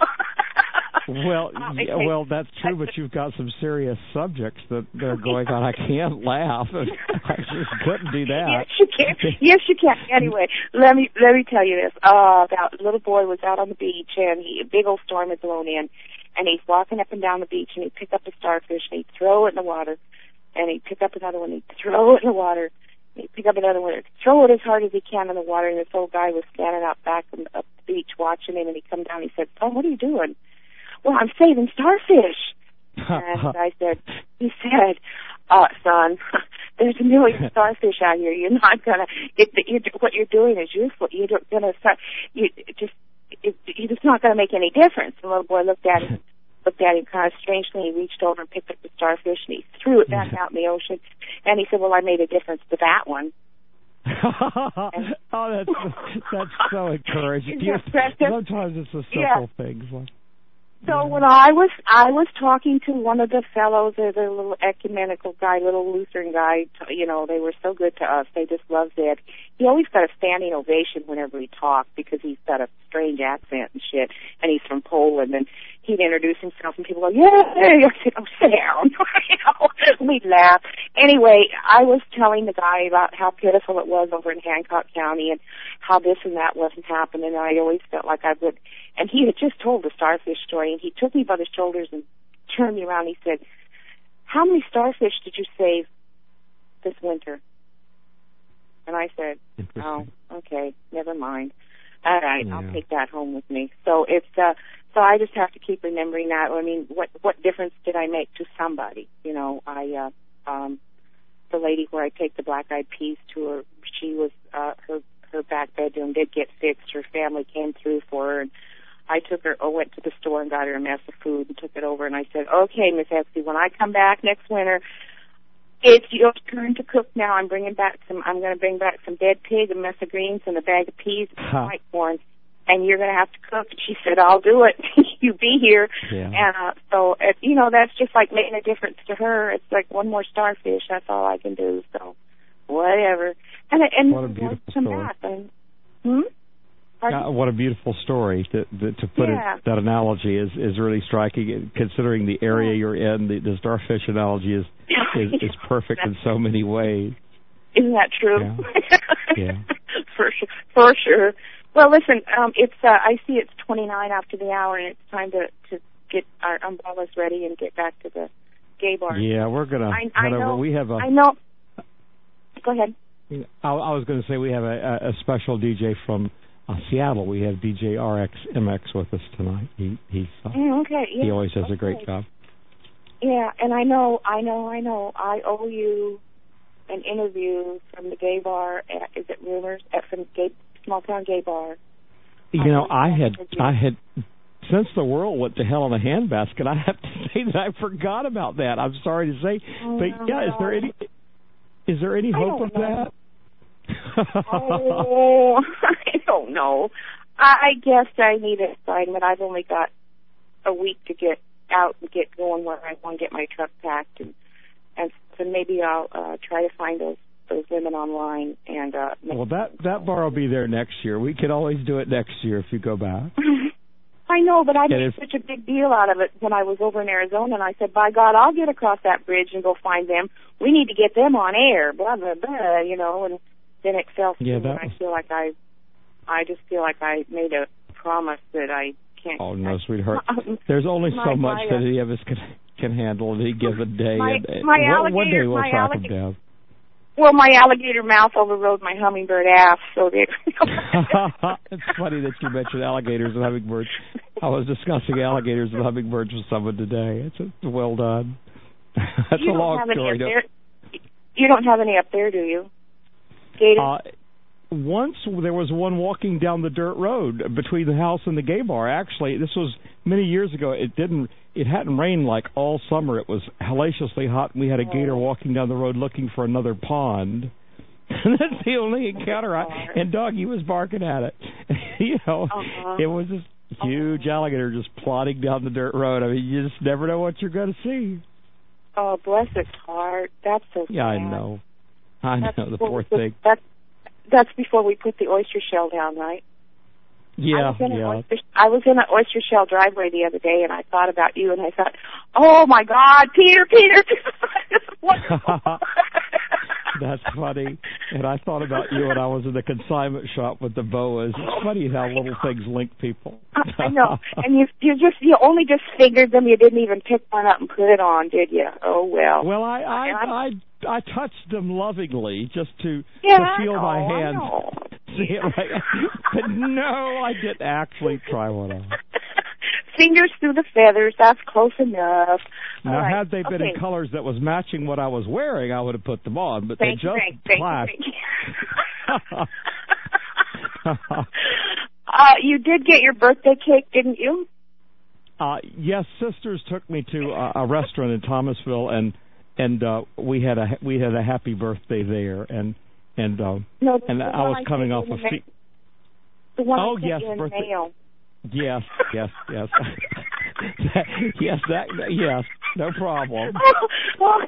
well, yeah, well, that's true, but you've got some serious subjects that they're going on. I can't laugh. I just couldn't do that. Yes, you can. Yes, you can. Anyway, let me let me tell you this. Uh, about a little boy was out on the beach, and he, a big old storm had blown in, and he's walking up and down the beach, and he picked up a starfish, and he'd throw it in the water. And he'd pick up another one, he'd throw it in the water. He'd pick up another one, he'd throw it as hard as he can in the water. And this old guy was standing out back on up the beach watching him. And he'd come down and he said, "Son, what are you doing?" "Well, I'm saving starfish." And I said, he said, uh, "Son, there's a million starfish out here. You're not going to, it, it, what you're doing is useless. You're going to start, you just, it, it's not going to make any difference." The little boy looked at him. looked at him kind of strangely. He reached over and picked up the starfish, and he threw it back out in the ocean. And he said, "Well, I made a difference to that one." oh, that's that's so encouraging. You, sometimes it's the simple yeah. things. Like, so yeah. when I was I was talking to one of the fellows, the little ecumenical guy, little Lutheran guy, you know, they were so good to us. They just loved it. He always got a standing ovation whenever he talked because he's got a strange accent and shit, and he's from Poland. And he'd introduce himself, and people go, "Yay!" I said, "Oh, sit down." You know, we'd laugh. Anyway, I was telling the guy about how pitiful it was over in Hancock County, and how this and that wasn't happening, and I always felt like I would. And he had just told the starfish story, and he took me by the shoulders and turned me around. And he said, "How many starfish did you save this winter?" And I said, "Oh, okay, never mind. All right, yeah. I'll take that home with me." So it's uh, so I just have to keep remembering that. I mean, what what difference did I make to somebody? You know, I uh, um, the lady where I take the black eyed peas to her, she was uh, her her back bedroom did get fixed. Her family came through for her, and I took her, or went to the store and got her a mess of food and took it over. And I said, "Okay, Miss Epsy, when I come back next winter, it's your turn to cook now. I'm bringing back some. I'm going to bring back some dead pig, a mess of greens, and a bag of peas and huh. white corn. And you're going to have to cook." And she said, "I'll do it. You be here." Yeah. And uh, so, it, you know, that's just like making a difference to her. It's like one more starfish. That's all I can do. So, whatever. And and what a beautiful come story. back. And, hmm? Uh, what a beautiful story. To, to, to put yeah. it, that analogy is, is really striking. Considering the area you're in, the, the starfish analogy is is, is perfect in so many ways. Isn't that true? Yeah. yeah. for sure. For sure. Well, listen. Um, it's. Uh, I see it's twenty-nine after the hour, and it's time to to get our umbrellas ready and get back to the gay bar. Yeah, we're gonna I, head I know, over. We have a. I know. Go ahead. I, I was going to say we have a, a special D J from uh, Seattle. We have D J R X M X with us tonight. He he's uh, mm, okay. Yeah. he always does okay. a great job. Yeah, and I know, I know, I know. I owe you an interview from the gay bar. At, is it Rumors? At from gay small town gay bar. You I know, I had interview. I had since the world went to hell in a handbasket. I have to say that I forgot about that. I'm sorry to say, oh, but yeah, is there any is there any I hope of know. that? oh, I don't know. I, I guess I need an assignment. I've only got a week to get out and get going where I want to get my truck packed, and and so maybe I'll uh, try to find those those women online. And uh, well, that that bar will be there next year. We can always do it next year if you go back. I know, but I made if, such a big deal out of it when I was over in Arizona, and I said, "By God, I'll get across that bridge and go find them. We need to get them on air." Blah blah blah, you know. And then it fell through, yeah, and that I was, feel like I, I just feel like I made a promise that I can't. oh no, sweetheart. Um, There's only my, so much my, that any of us can can handle any given day. My, and, my one, one day alligator, we'll my track alligator, them down. Well, my alligator mouth overrode my hummingbird ass, so they. It's funny that you mentioned alligators and hummingbirds. I was discussing alligators and hummingbirds with someone today. It's, a, it's well done. That's you a don't long have any story. up there. You don't have any up there, do you? Gators? Uh, once there was one walking down the dirt road between the house and the gay bar. Actually, this was many years ago. It didn't. It hadn't rained like all summer. It was hellaciously hot. And we had a gator walking down the road looking for another pond. And that's the only encounter. I, and Doggy was barking at it. You know, uh-huh. It was this huge alligator just plodding down the dirt road. I mean, you just never know what you're going to see. Oh, bless its heart. That's so sad. Yeah, I know. I That's know, the before poor we thing. put, that's, that's before we put the oyster shell down, right? Yeah, I was in yeah. An oyster, I was in an oyster shell driveway the other day, and I thought about you, and I thought, oh, my God, Peter, Peter, this is wonderful. That's funny. And I thought about you when I was in the consignment shop with the boas. It's funny how little things link people. I know. And you you just you only just fingered them. You didn't even pick one up and put it on, did you? Oh well. Well, I I I, I touched them lovingly just to, yeah, to feel I my know, hands. I know. See it right. But no, I didn't actually try one on. Fingers through the feathers. That's close enough. Now, right. had they been okay. in colors that was matching what I was wearing, I would have put them on. But thank they you, just thank, thank clashed. You, thank you. uh, you did get your birthday cake, didn't you? Uh, yes, sisters took me to a, a restaurant in Thomasville, and and uh, we had a we had a happy birthday there, and and uh, no, the, and the I was I coming off of of fe- the one oh I yes, you in birthday. mail. Yes, yes, yes, yes. That yes, no problem. Oh,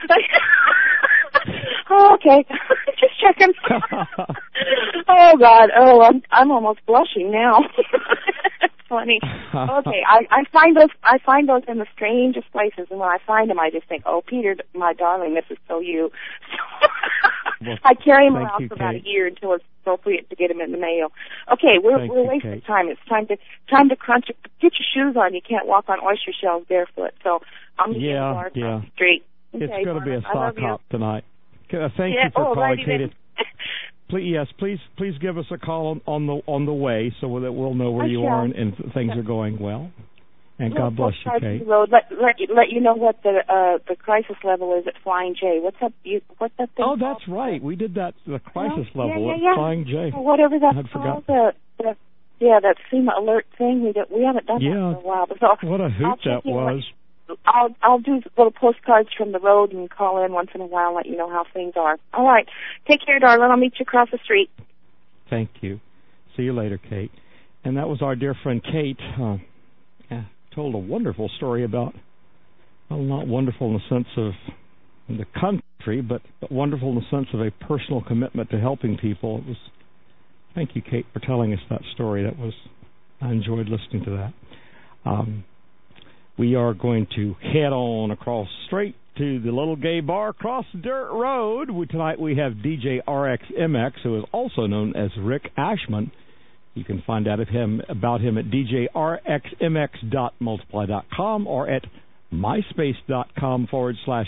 oh, okay, just checking. Oh God, oh, I'm I'm almost blushing now. It's funny. Okay, I I find those I find those in the strangest places, and when I find them, I just think, oh, Peter, my darling, this is so you. Well, I carry them thank around you, for about a Kate. year until it's appropriate to get them in the mail. Okay, we're Thank we're you, wasting Kate. time. It's time to time to crunch. Get your shoes on. You can't walk on oyster shells barefoot. So I'm going to Yeah, bar across yeah. the street. Okay, It's going to be a Donna, I love sock you. hop tonight. Okay, uh, Thank Yeah, you for oh, calling, righty Kate. then. Please, yes, please, please give us a call on, on the on the way so that we'll know where I you shall. are and, and things are going well. And Little God bless you, postcard to Kate. the road. Let let you, let you know what the uh, the crisis level is at Flying J. What's that? You, what's that thing? Oh, called? that's right. We did that the crisis Yeah, level yeah, at yeah. Flying J. Or whatever that's I'd called. forgotten. The, the yeah, that FEMA alert thing. We don't, we haven't done Yeah. that for a while. But so What a I'll hoot check that in was. Let, I'll I'll do little postcards from the road and call in once in a while and let you know how things are. All right. Take care, darling. I'll meet you across the street. Thank you. See you later, Kate. And that was our dear friend Kate. Uh, yeah, told a wonderful story about, well, not wonderful in the sense of the country, but, but wonderful in the sense of a personal commitment to helping people. It was. Thank you, Kate, for telling us that story. That was. I enjoyed listening to that. Um, we are going to head on across straight to the little gay bar across the dirt road. We, tonight we have D J R X M X, who is also known as Rick Ashman. You can find out of him about him at d j r x m x dot multiply dot com or at myspace.com forward slash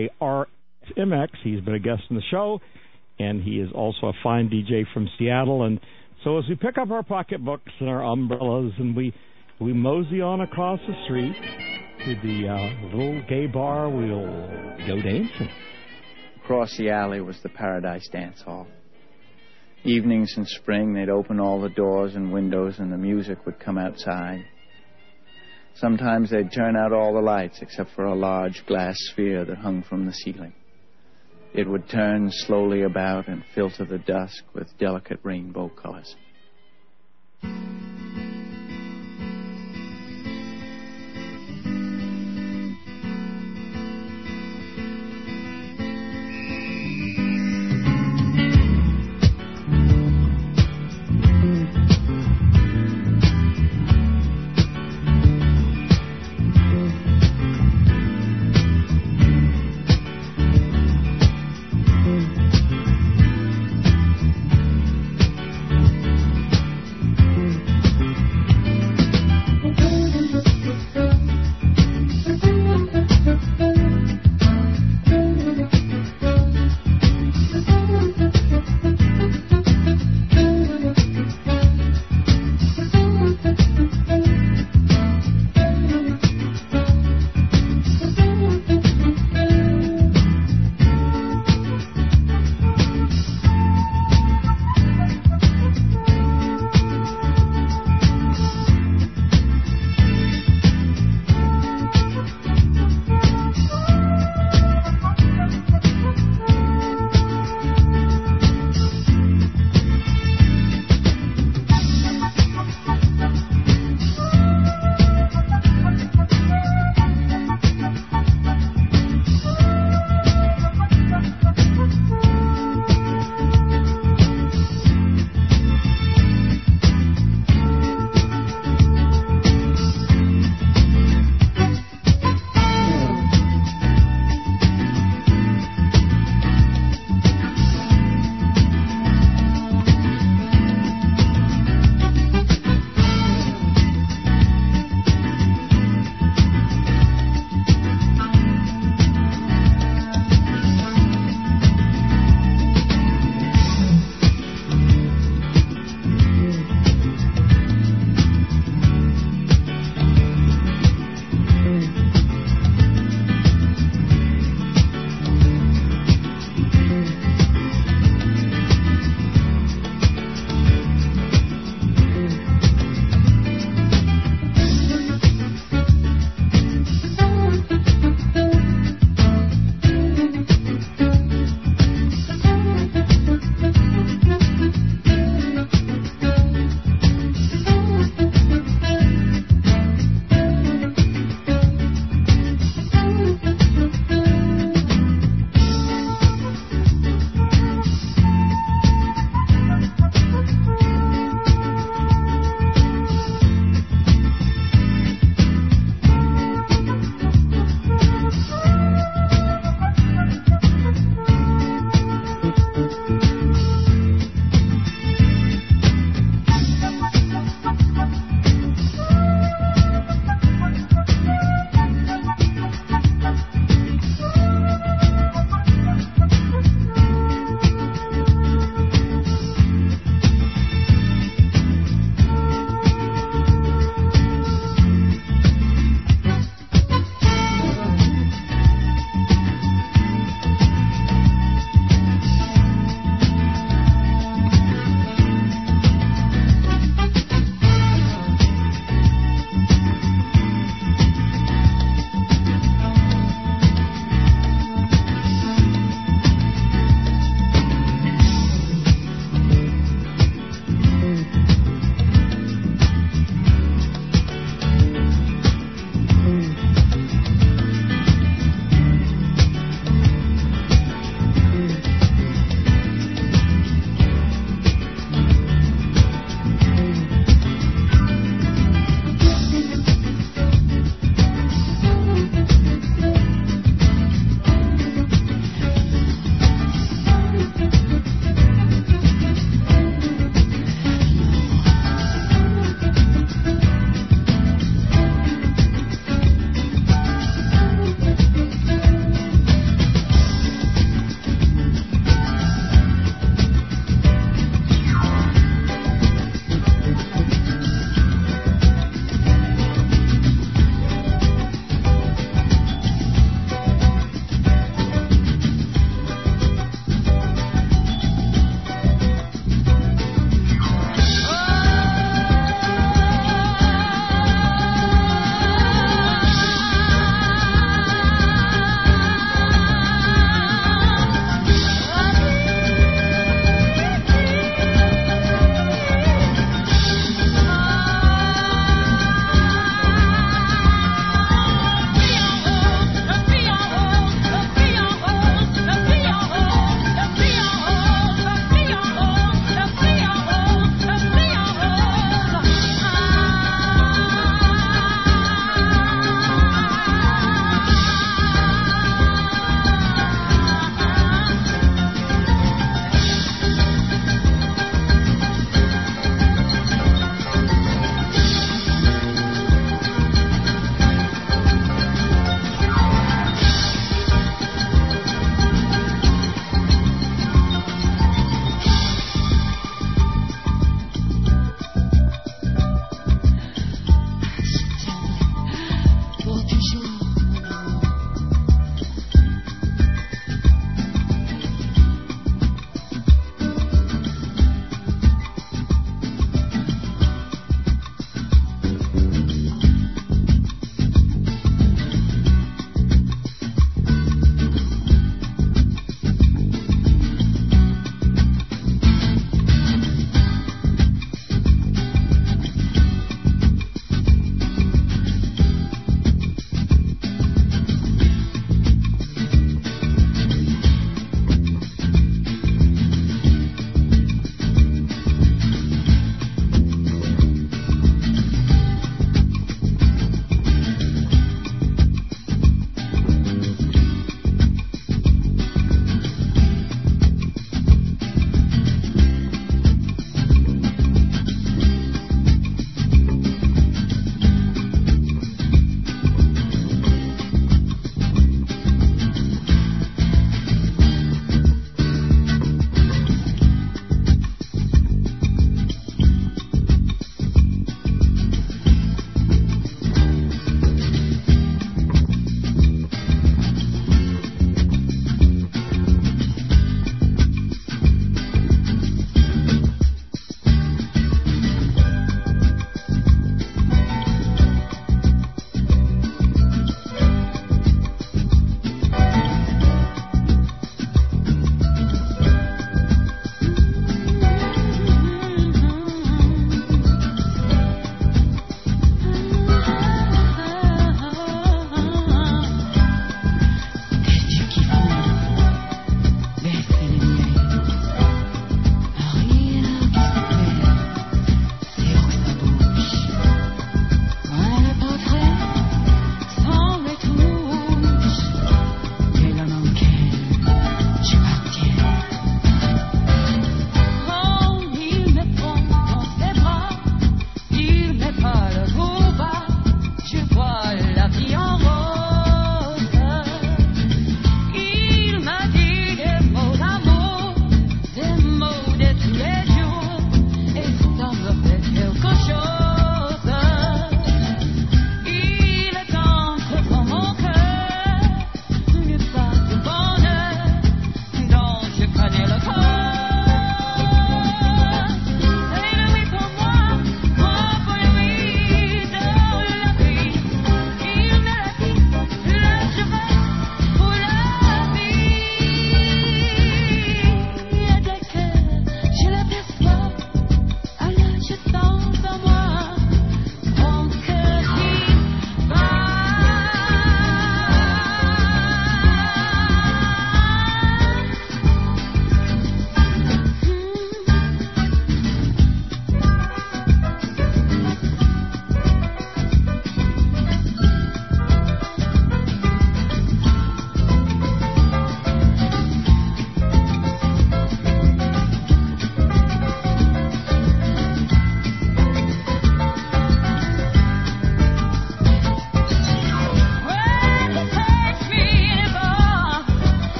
DJRXMX. He's been a guest in the show, and he is also a fine D J from Seattle. And so as we pick up our pocketbooks and our umbrellas and we, we mosey on across the street to the uh, little gay bar, we'll go dancing. Across the alley was the Paradise Dance Hall. Evenings in spring, they'd open all the doors and windows and the music would come outside. Sometimes they'd turn out all the lights except for a large glass sphere that hung from the ceiling. It would turn slowly about and filter the dusk with delicate rainbow colors. Thank you. Thank you.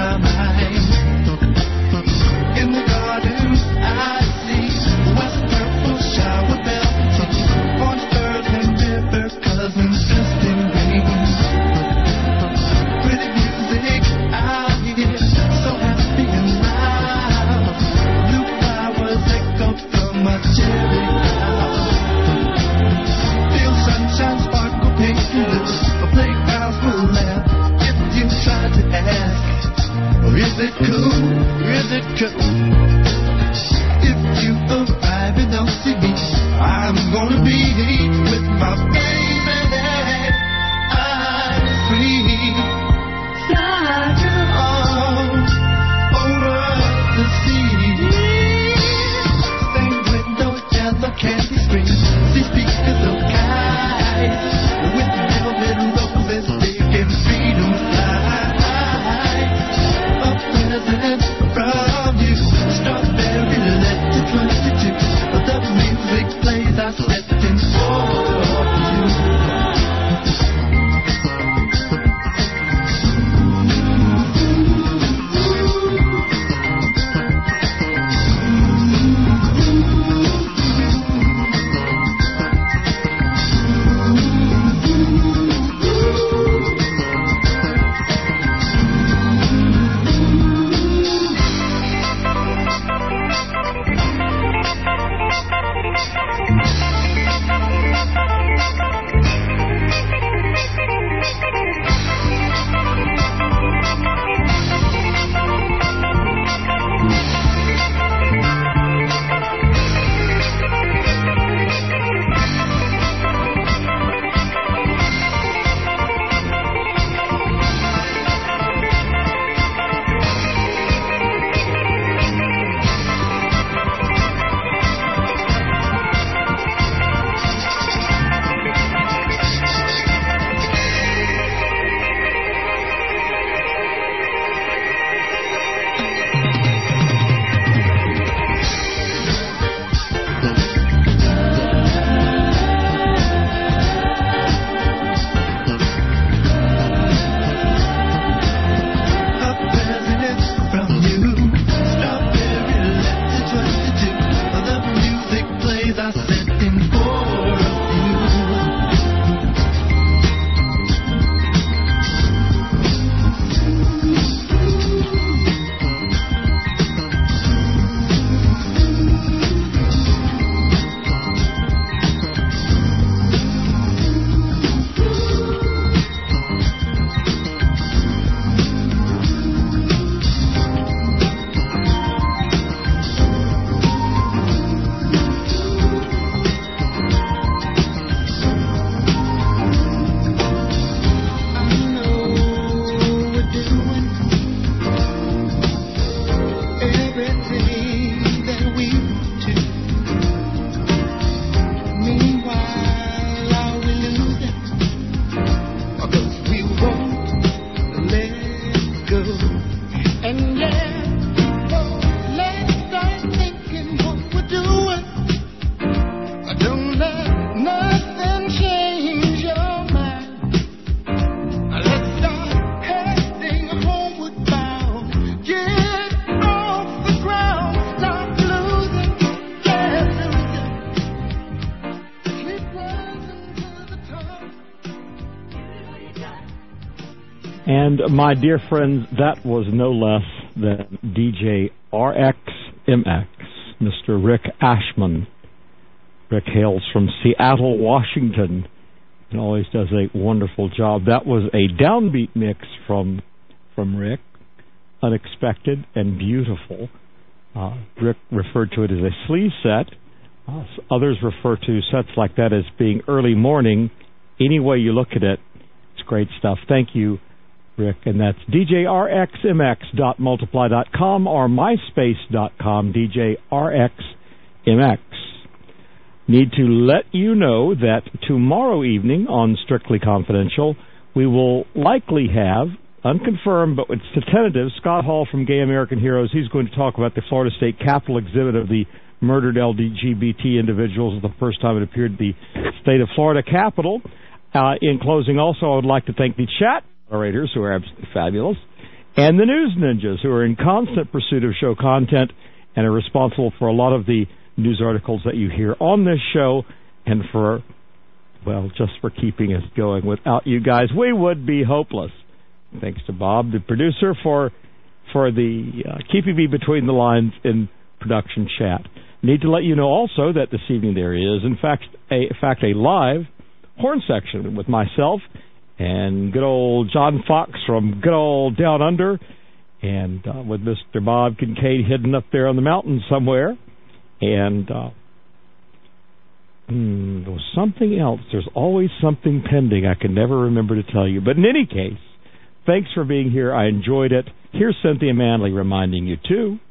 my mind. In the garden I see west purple shower bells, orange earth and river cousins dressed in green. Pretty music I hear, so happy and loud. Blue flowers echo from my cherry cloud. Feel sunshine sparkle pink and blue. A playground's full laugh if you try to ask, is it cool? Is it cool? If you arrive and don't see me, I'm gonna be with my baby. I'm free. Fly on over the sea. Same window, yellow candy screen. These speakers of kites with velvet roses, taking freedom fly. A present from you, strawberry letter twenty-two. The music plays, I slept in for you. And my dear friends, that was no less than D J R X M X, Mister Rick Ashman. Rick hails from Seattle, Washington, and always does a wonderful job. That was a downbeat mix from from Rick, unexpected and beautiful. Uh, Rick referred to it as a sleeve set. Uh, others refer to sets like that as being early morning. Any way you look at it, it's great stuff. Thank you, Rick. And that's D J R X M X dot multiply dot com or myspace dot com, D J R X M X. Need to let you know that tomorrow evening on Strictly Confidential, we will likely have, unconfirmed, but it's a tentative, Scott Hall from Gay American Heroes. He's going to talk about the Florida State Capitol exhibit of the murdered L G B T individuals, the first time it appeared at the state of Florida Capitol. Uh, in closing, also, I would like to thank the chat moderators, who are absolutely fabulous, and the News Ninjas, who are in constant pursuit of show content and are responsible for a lot of the news articles that you hear on this show, and for, well, just for keeping us going. Without you guys, we would be hopeless. Thanks to Bob, the producer, for for the uh, keeping me between the lines in production chat. Need to let you know also that this evening there is, in fact, a, in fact, a live horn section with myself and good old John Fox from good old Down Under, and uh, with Mister Bob Kincaid hidden up there on the mountain somewhere. And uh, hmm, there was something else. There's always something pending I can never remember to tell you. But in any case, thanks for being here. I enjoyed it. Here's Cynthia Manley reminding you, too.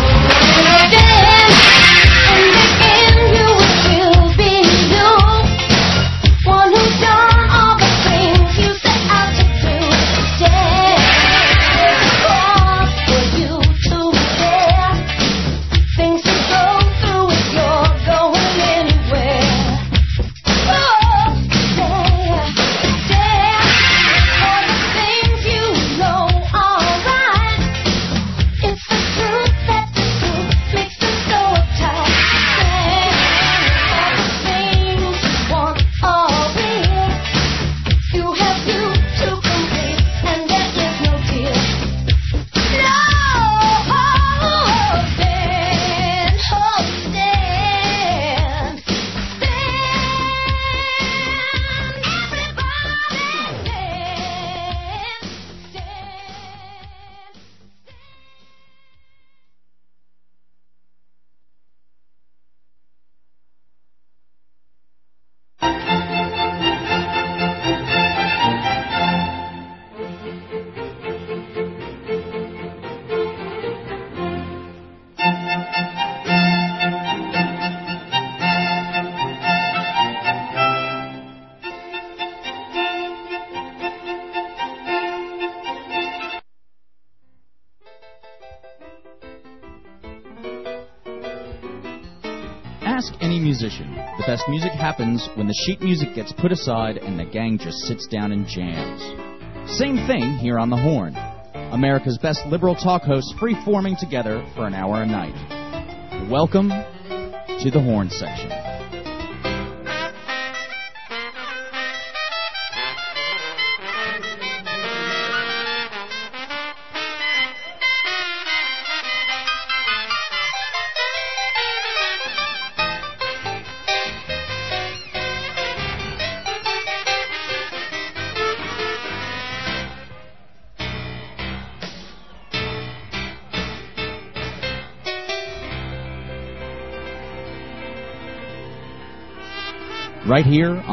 Ask any musician. The best music happens when the sheet music gets put aside and the gang just sits down and jams. Same thing here on The Horn. America's best liberal talk hosts free-forming together for an hour a night. Welcome to The Horn section. Right here